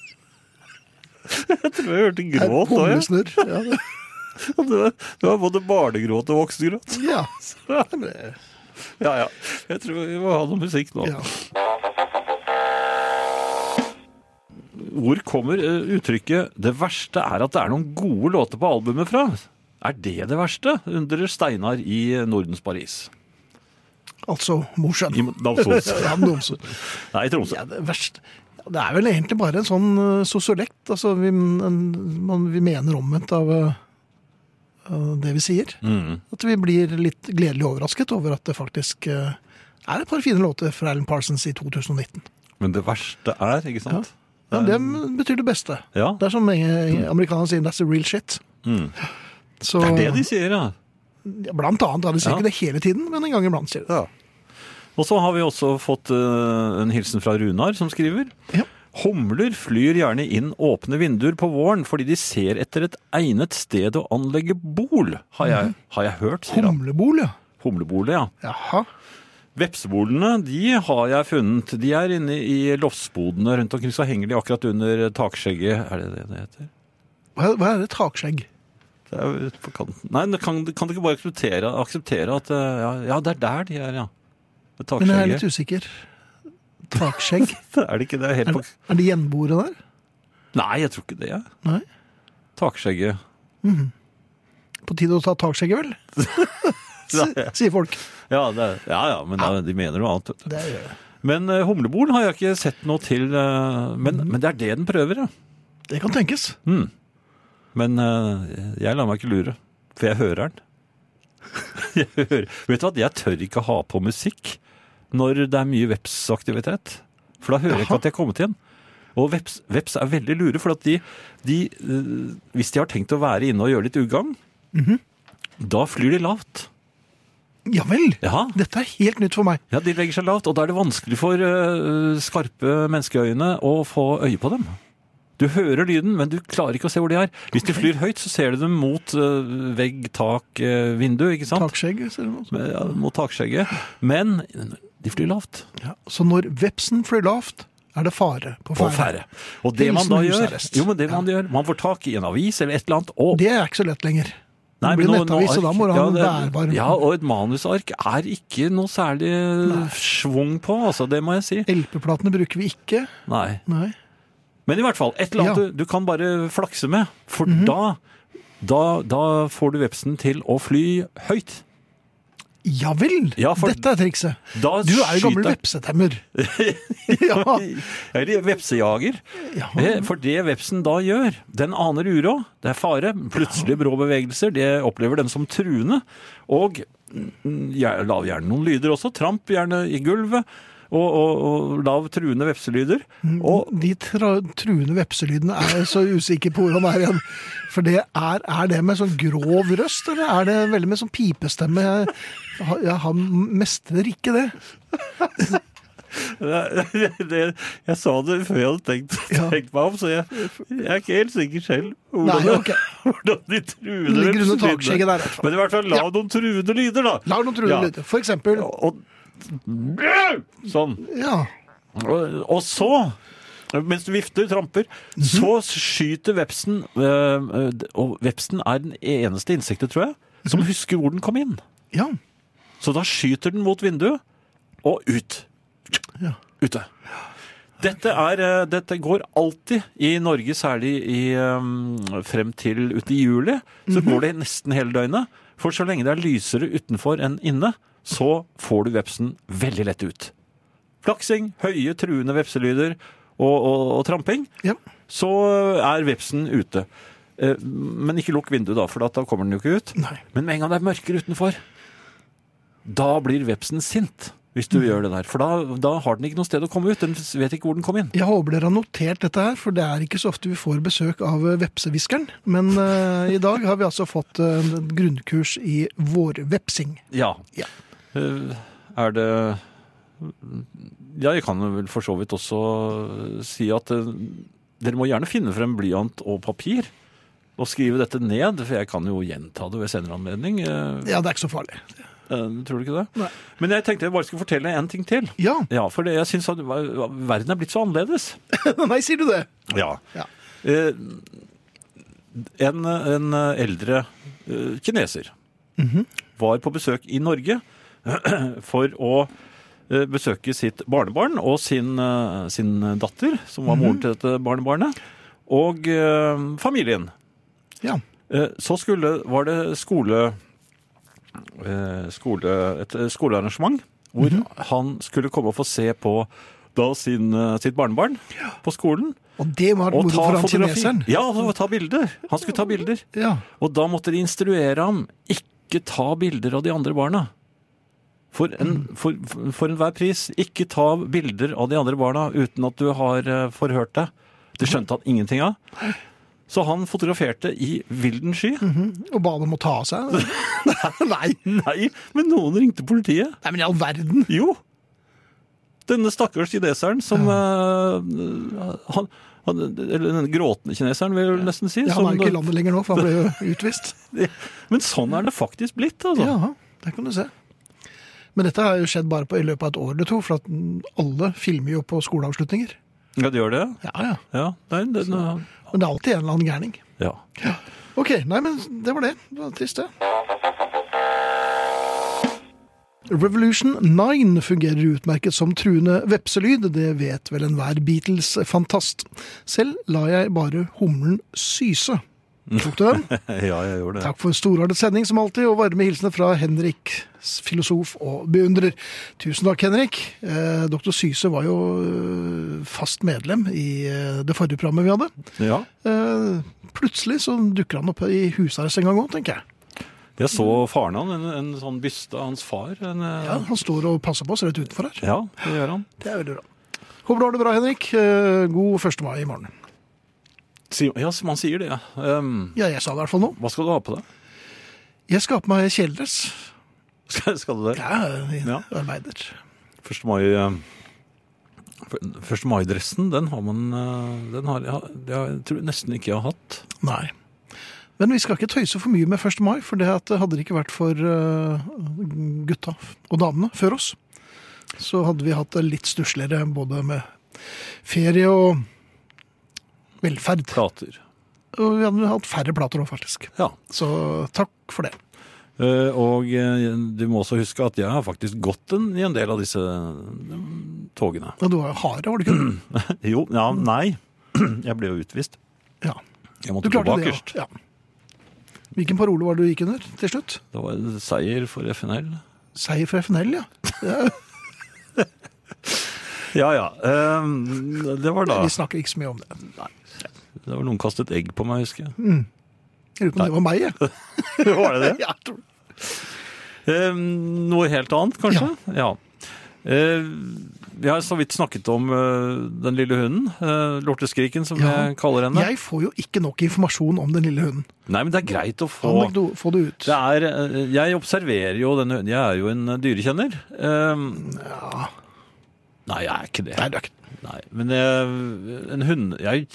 Jeg tror jeg hørte gråt da, jeg. Humlesnurr. Ja, Det var både barnegråt og voksengråt. ja. Det ble- Ja, ja. Jeg tror vi må ha noe musikk nå. ja. Hvor kommer uttrykket 'det verste er at det er noen gode låter på albumet' fra? Er det verste? Undrer Steinar i Nordens Paris. Altså, Mosjøen. I Namsos. Ja, Namsos. Nei, i Tromsø. Ja, det verste. Det er vel egentlig bare en sånn sosiolekt. Altså, vi mener omvendt av det vi sier. At vi blir litt gledelig overrasket over at det faktisk er et par fine låter fra Alan Parsons i 2019. Men det verste er, ikke sant? Ja, det betyr det beste. Ja, Det er som amerikanerne sier, that's the real shit. Så, det er det de sier, ja. Blant annet, de sier Ja. ikke det hele tiden, men en gang iblant sier de det. Og så har vi også fått en hilsen fra Runar som skriver. Ja. Humler flyr gjerne inn åpne vinduer på våren fordi de ser etter et egnet sted å anlegge bol, har jeg hørt, sier han. Humlebol, ja. Humlebolet, ja. Jaha. Vepsebolene, de har jeg funnet. De er inne i loftsbodene rundt omkring, så henger de akkurat under takskjegget. Er det det heter? Hva er det takskjegg? Det er på kanten. Nei, kan du ikke bare akseptere at ja, det er der de er, ja. Det Men jeg er litt takskjegget. usikker. Takskjegg? Er det ikke det? Helt på... Er det gjenboere der? Nei, jeg tror ikke det. Ja. Nei. Takskjegget. På tide å ta takskjegget, vel? Sier folk. Ja, men de mener noe annet. Vet du. Det gjør det. Men humlebol har jeg ikke sett noe til. Men det er det den prøver, ja. Det kan tenkes. Men jeg lar meg ikke lure, for jeg hører den. Vet du hva, jeg tør ikke ha på musikk når det er mye vepsaktivitet. For da hører jeg ikke at jeg er kommet igjen. Og veps er veldig lure, for at de hvis de har tenkt å være inne og gjøre litt ugagn, da flyr de lavt. Ja vel. Ja. Dette er helt nytt for meg. Ja, de legger seg lavt, og da er det vanskelig for skarpe menneskeøyne å få øye på dem. Du hører lyden, men du klarer ikke å se hvor de er. Hvis de flyr høyt, så ser du dem mot vegg, tak, vindu, ikke sant? Takskjegg, ser du noe? Ja, mot takskjegget. Men de flyr lavt. Ja. Så når vepsen flyr lavt, er det fare på På ferde. ferde. Og det man da Hilsen gjør, husarrest. man får tak i en avis eller et eller annet, og Det er ikke så lett lenger. Det Nei, blir men nettavis, og da må du ha en bærbar. Ja, og et manusark er ikke noe særlig svung på, altså, det må jeg si. LP-platene bruker vi ikke. Nei. Nei. Men i hvert fall, et eller annet du kan bare flakse med, for da får du vepsen til å fly høyt. Ja vel, Ja, for dette er trikset. Da Du er jo gammel skyter- vepsetemmer. Ja. Eller vepsejager. Ja. For det vepsen da gjør, den aner uråd, det er fare, plutselig brå bevegelser, det opplever den som truende, og lav gjerne noen lyder også, tramp gjerne i gulvet, og lav truende vepselyder. Og De truende vepselydene er jeg så usikker på hvordan det er igjen. For det er det med sånn grov røst, eller er det veldig med sånn pipestemme? Jeg har mestrer ikke det. jeg sa det før jeg hadde tenkt meg om, så jeg er ikke helt sikker selv Nei, ok. hvordan de truende Ligger under vepselydene. takskjegget der, i hvert fall. Men i hvert fall lav noen truende lyder, da. Lag noen truende Ja. lyder. For eksempel, Og sånn. ja, Og så, mens du vifter, tramper, så skyter vepsen, og vepsen er den eneste insektet, tror jeg, som husker hvor den kom inn. ja, Så da skyter den mot vinduet, og ut. ja. Ute. Dette går alltid i Norge, særlig frem til ute i juli, så går det nesten hele døgnet. For så lenge det er lysere utenfor enn inne, så får du vepsen veldig lett ut. Flaksing, høye, truende vepselyder og tramping, Ja. så er vepsen ute. Men ikke lukk vinduet da, for da kommer den jo ikke ut. Nei. Men med en gang det er mørkere utenfor, da blir vepsen sint. hvis du gjør det der. For da har den ikke noe sted å komme ut. Den vet ikke hvor den kom inn. Jeg håper dere har notert dette her, for det er ikke så ofte vi får besøk av vepseviskeren. Men i dag har vi altså fått grunnkurs i vårvepsing. Ja. Ja. Er det... Ja, jeg kan vel for så vidt også si at dere må gjerne finne frem blyant og papir og skrive dette ned, for jeg kan jo gjenta det ved senere anledning. Ja, det er ikke så farlig. Tror du ikke det? Nei. Men jeg tenkte jeg bare skulle fortelle en ting til. Ja. Ja, for jeg synes at verden er blitt så annerledes. Nei, sier du det? Ja. Ja. En eldre kineser var på besøk i Norge for å besøke sitt barnebarn og sin datter, som var moren til dette barnebarnet, og familien. Ja. Så var det et skolearrangement hvor han skulle komme og få se på da sitt barnebarn på skolen. Og det var moro for han kineseren. Ja, ta bilder. Han skulle ta bilder. Ja. Og da måtte de instruere ham ikke ta bilder av de andre barna. For enhver pris, ikke ta bilder av de andre barna uten at du har forhørt deg. Det skjønte han ingenting av. Så han fotograferte i vilden sky. Og ba dem å ta av seg. Nei, men noen ringte politiet. Nei, men i all verden. Jo. Denne stakkars kineseren som eller den gråtende kineseren, vil jeg nesten si. Ja, han er ikke i landet lenger nå, for han ble jo utvist. Men sånn er det faktisk blitt, altså. Ja, det kan du se. Men dette har jo skjedd bare i løpet av et år eller to, for at alle filmer jo på skoleavslutninger. Ja, det gjør det? Ja. Ja, Men det er alltid en eller annen gærning. Ja. Ok, nei, men det var det. Det var trist, det. Revolution 9 fungerer utmerket som truende vepselyd, det vet vel enhver Beatles-fantast. Selv la jeg bare humlen syse. Tok du den? Ja, jeg gjorde det. Takk for storartet sending som alltid, og varme hilsener fra Henrik, filosof og beundrer. Tusen takk, Henrik. Dr. Syse var jo fast medlem i det forrige programmet vi hadde. Ja. Plutselig så dukker han opp i husarrest en gang også, tenker jeg. Jeg så faren han, en sånn byste av hans far. Ja, han står og passer på oss rett utenfor her. Ja, det gjør han. Det er veldig bra. Håper du har det bra, Henrik. God 1. mai i morgen. Ja, man sier det, ja. Ja, jeg sa det i hvert fall nå. Hva skal du ha på deg? Jeg skal ha på meg kjeledress. Skal du det? Ja, jeg arbeider. 1. mai-dressen, den har man, jeg tror nesten ikke jeg har hatt. Nei. Men vi skal ikke tøyse for mye med 1. mai, for det hadde det ikke vært for gutta og damene før oss. Så hadde vi hatt det litt stussligere, både med ferie og velferd. Plater. Og vi hadde hatt færre plater også, faktisk. Ja. Så takk for det. Og du må også huske at jeg har faktisk gått i en del av disse togene. Ja, du var harde, var du ikke det? Jo, ja, nei. Jeg ble jo utvist. Ja. Jeg måtte Du gå klarte bakerst. det, ja. Hvilken parole var du gikk under til slutt? Det var en seier for FNL. Seier for FNL, ja. Ja. Det var da. Vi snakker ikke så mye om det. Nei. Det var noen kastet egg på meg, husker jeg. Jeg lurer på om det var meg, jeg. Var det det? Ja, jeg tror det. Noe helt annet, kanskje? Ja. Vi har så vidt snakket om den lille hunden, lorteskriken som jeg kaller henne. Jeg får jo ikke nok informasjon om den lille hunden. Nei, men det er greit å få... Få det ut. Jeg observerer jo denne hunden. Jeg er jo en dyrekjenner. Ja. Nei, jeg er ikke det. Nei, du er ikke det. Nei, men en hund... Jeg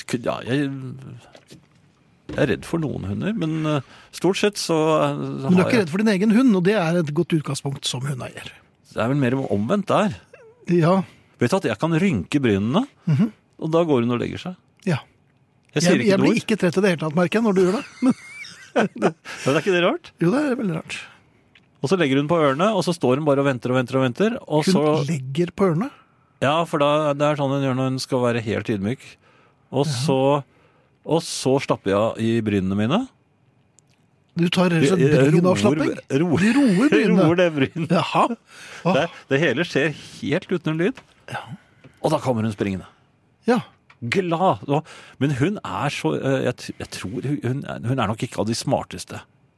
er redd for noen hunder, men stort sett så Men du er ikke redd for din egen hund, og det er et godt utgangspunkt som hundeeier. Det er vel mer omvendt der. Ja. Vet du at jeg kan rynke brynene, og da går hun og legger seg. Ja. Jeg sier ikke Jeg noe. blir ikke trett i det hele tatt, merker jeg, når du gjør det. Men er ikke det rart? Jo, det er veldig rart. Og så legger hun på ørene, og så står hun bare og venter og venter og venter. Og Hun så, legger på ørene. ja, for det er sånn hun gjør når hun skal være helt ydmyk. Og så slapper jeg i brynene mine. Du tar rett og slett brynavslapping. Du roer brynene. Roer det brynet. Jaha. Det hele skjer helt uten lyd. Ja. Og da kommer hun springende. Ja. Glad. Men hun er så... Jeg tror hun er nok ikke av de smarteste.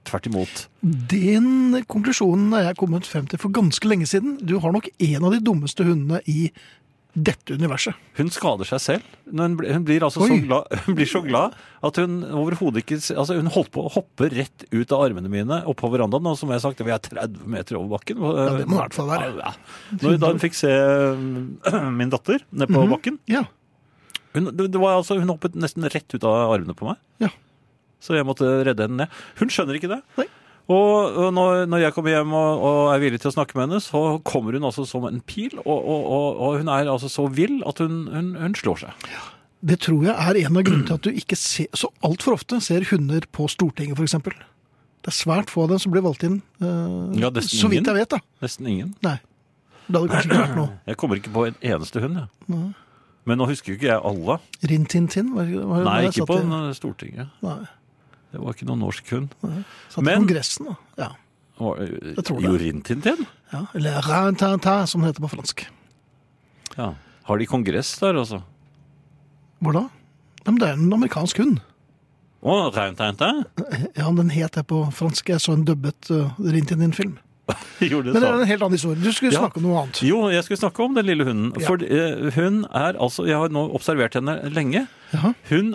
tvert imot. Den konklusjonen er jeg kommet frem til for ganske lenge siden. Du har nok en av de dummeste hundene i dette universet. Hun skader seg selv. Hun blir altså så glad, hun blir så glad at hun overhodet ikke... Altså hun holdt på å hoppe rett ut av armene mine opp på verandaen, og som jeg sagt, vi er 30 meter over bakken. Ja, det må i hvert fall være. Ja. Da hun fikk se min datter nede på bakken, Ja. hun hoppet nesten rett ut av armene på meg. Ja. Så jeg måtte redde henne ned. Hun skjønner ikke det. Nei. Og når jeg kommer hjem og er villig til å snakke med henne, så kommer hun altså som en pil, og hun er altså så vill at hun slår seg. Det tror jeg er en av grunnene til at du ikke ser, så alt for ofte ser hunder på Stortinget, for eksempel. Det er svært få av dem som blir valgt inn, så vidt jeg vet da. Nesten ingen. Nei, det hadde kanskje ikke vært noe. Jeg kommer ikke på en eneste hund, ja. Nei. Men nå husker jo ikke jeg alle. Rin-tin-tin? Nei, ikke på Stortinget. Nei. Det var ikke noen norsk hund. Satt i Kongressen da, ja. Jeg tror det. Jo, Rin-tin-tin? Ja, eller Rin-tin-tin, som det heter på fransk. Ja. Har de kongress der, altså? Hvor da? Ja, men det er en amerikansk hund. Rin-tin-tin? Ja, den het det på fransk. Jeg så en dubbet Rin-tin-tin-film. Men det er en helt annen historie. Du skulle snakke om noe annet. Jo, jeg skulle snakke om den lille hunden. Ja. For hun er altså, jeg har nå observert henne lenge. Jaha.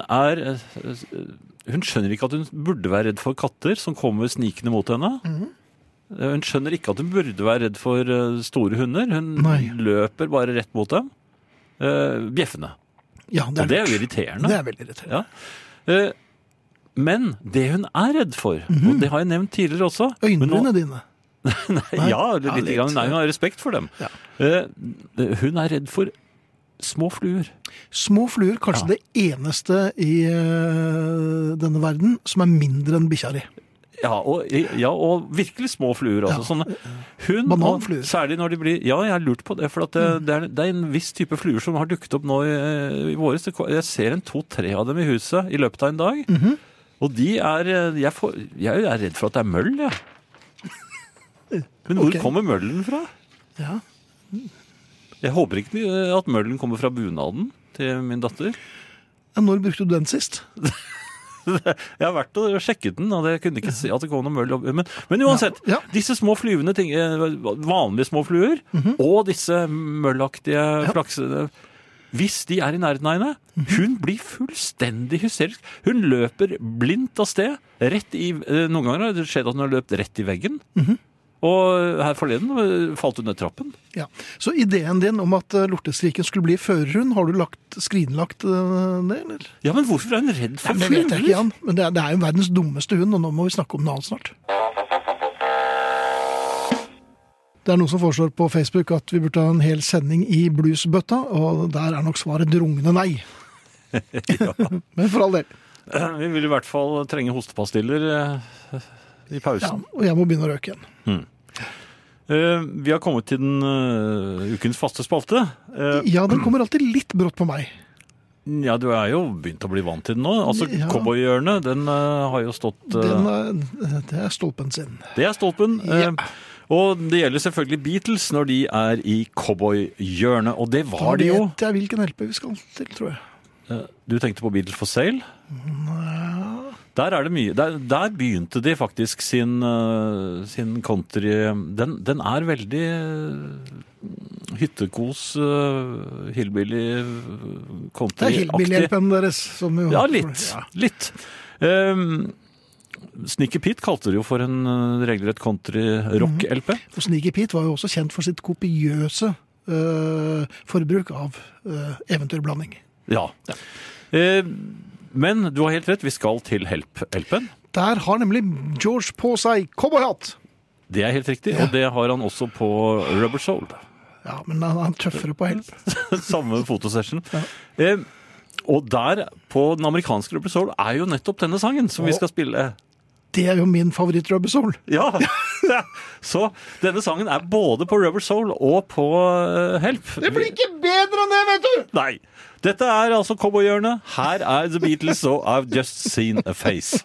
Hun skjønner ikke at hun burde være redd for katter som kommer snikende mot henne. Hun skjønner ikke at hun burde være redd for store hunder. Hun løper bare rett mot dem. Bjeffende. Ja, det er jo irriterende. Det er veldig irriterende. Ja. Men det hun er redd for, og det har jeg nevnt tidligere også. Øynene dine. Nei, ja, litt grann. Nei, hun har respekt for dem. Ja. Hun er redd for små fluer. Små fluer, kanskje det eneste i denne verden som er mindre enn bikkja di. Ja, og virkelig små fluer. Altså, bananfluer. Særlig når de blir... Ja, jeg har lurt på det, for at det er en viss type fluer som har dukket opp nå i våres. Jeg ser 2-3 av dem i huset i løpet av en dag. Og de er... Jeg er redd for at det er møll, ja. Men hvor kommer møllen fra? Ja. Jeg håper ikke at møllen kommer fra bunaden til min datter. Ja, når brukte du den sist? Jeg har vært og sjekket den, og jeg kunne ikke se at det kom noe møll. Men uansett, disse små flyvende ting, vanlige små fluer, og disse møllaktige flaksene, hvis de er i nærheten av henne, hun blir fullstendig hysterisk. Hun løper blindt av sted, noen ganger har det skjedd at hun har løpt rett i veggen, og her forleden falt hun ned trappen. Ja. Så ideen din om at lorteskriken skulle bli førerhund, har du skrinlagt det, eller? Ja, men hvorfor er hun redd for fluer? Det vet jeg ikke, Jan. Men det er jo verdens dummeste hund, og nå må vi snakke om noe annet snart. Det er noen som foreslår på Facebook at vi burde ha en hel sending i bluesbøtta, og der er nok svaret drungende nei. Men for all del. Vi vil i hvert fall trenge hostepastiller i pausen. Ja, og jeg må begynne å røke igjen. Vi har kommet til den ukens faste spalte. Ja, den kommer alltid litt brått på meg. Ja, du er jo begynt å bli vant til den nå. Altså, Cowboyhjørnet, den har jo stått... Det er stolpen sin. Det er stolpen. Og det gjelder selvfølgelig Beatles når de er i Cowboyhjørnet, og det var de jo. Da vet jeg hvilken LP vi skal til, tror jeg. Du tenkte på Beatles for Sale? Nei. Der er det mye. Der begynte de faktisk sin country. Den er veldig hyttekos, hillbilly country-aktig. Det er hillbilly-hjelpen deres. Som jo, ja, litt. Sneaky Pete kalte det jo for en regelrett country-rock-LP. Og Sneaky Pete var jo også kjent for sitt kopiøse forbruk av eventyrblanding. Ja. Men du har helt rett, vi skal til Help-LP-en. Der har nemlig George på seg cowboyhatt. Det er helt riktig, og det har han også på Rubber Soul. Ja, men han er tøffere på Help. Samme fotosession. Ja. Og der, på den amerikanske Rubber Soul, er jo nettopp denne sangen som vi skal spille. Det er jo min favoritt Rubber Soul. Ja, så denne sangen er både på Rubber Soul og på Help. Det blir ikke bedre enn det, vet du! Nei. Dette er altså Cowboyhjørnet. Her er The Beatles og I've Just Seen a Face.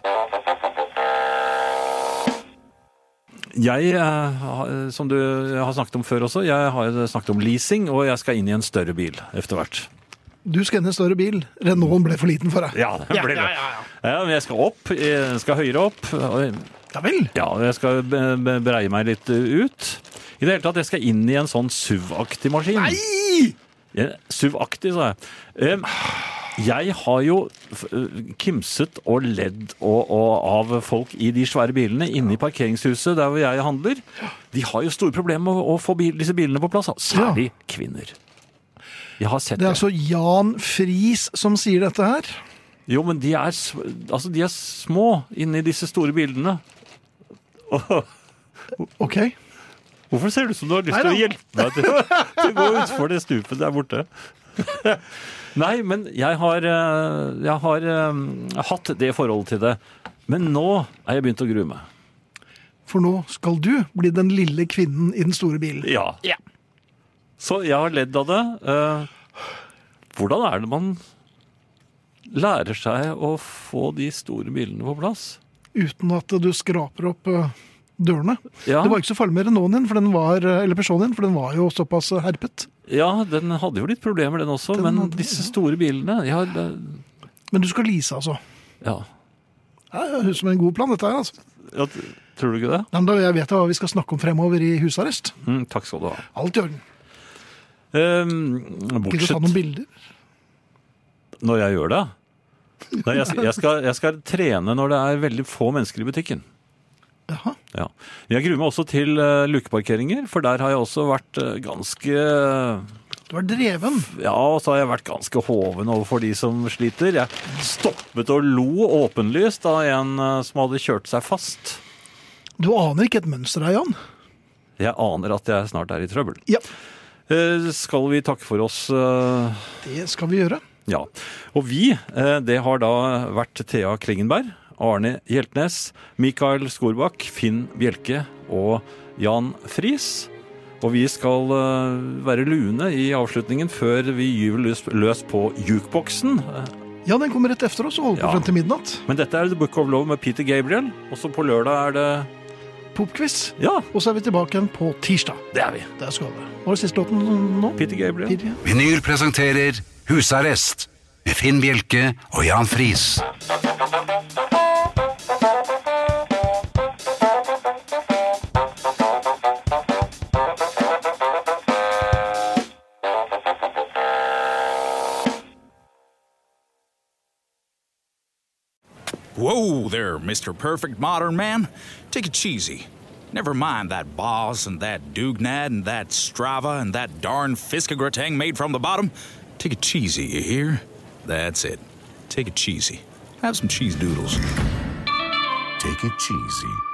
Jeg, som du har snakket om før også, jeg har snakket om leasing, og jeg skal inn i en større bil etter hvert. Du skal inn i en større bil. Renaulten ble for liten for deg. Ja, den ble det. Ja, men jeg skal opp, jeg skal høyere opp. Ja vel. Ja, jeg skal breie meg litt ut. I det hele tatt, jeg skal inn i en sånn SUV-aktig maskin. Nei! Ja, SUV-aktig, sa jeg. Jeg har jo kimset og ledd og av folk i de svære bilene inne i parkeringshuset der hvor jeg handler. De har jo store problemer med å få disse bilene på plass. Særlig kvinner. Jeg har sett Det er altså Jan Friis som sier dette her. Jo, men de er små inne i disse store bilene. Ok. Hvorfor ser du som du har lyst til å hjelpe meg til å gå utfor det stupet der borte? Nei, men jeg har hatt det forholdet til det. Men nå er jeg begynt å grue meg. For nå skal du bli den lille kvinnen i den store bilen. Ja. Så jeg har ledd av det. Hvordan er det man lærer seg å få de store bilene på plass? Uten at du skraper opp dørene. Ja. Det var ikke så farlig med Renaulten din, eller Peugeoten din, for den var jo såpass herpet. Ja, den hadde jo litt problemer den også, men disse store bilene... Men du skal lease, altså? Ja. Det høres ut som en god plan, dette her, altså. Ja, tror du ikke det? Nei, men jeg vet hva vi skal snakke om fremover i husarrest. Takk skal du ha. Alt i orden. Gidder du ta noen bilder? Når jeg gjør det? Nei, jeg skal trene når det er veldig få mennesker i butikken. Jaha. Ja. Jeg gruer meg også til lukeparkeringer, for der har jeg også vært ganske... Du er dreven. Ja, og så har jeg vært ganske hoven overfor de som sliter. Jeg stoppet og lo åpenlyst av en som hadde kjørt seg fast. Du aner ikke et mønster her, Jan. Jeg aner at jeg snart er i trøbbel. Ja. Skal vi takke for oss? Det skal vi gjøre. Ja, og vi, det har da vært Thea Klingenberg, Arne Hjeltnes, Mikael Skorbakk, Finn Bjelke og Jan Friis. Og vi skal være lune i avslutningen før vi gyver løs på jukeboksen. Ja, den kommer rett efter oss og holder på frem til midnatt. Men dette er The Book of Love med Peter Gabriel, og så på lørdag er det... Popquiz. Ja. Og så er vi tilbake igjen på tirsdag. Det er vi. Der skal vi. Hva er siste låten nå? Peter Gabriel. Vinyl presenterer Husarrest med Finn Bjelke og Jan Friis. Whoa there, Mr. Perfect Modern Man. Take it cheesy. Never mind that Boss and that Dugnad and that Strava and that darn Fiskegratang made from the bottom. Take it cheesy, you hear? That's it. Take it cheesy. Have some cheese doodles. Take it cheesy.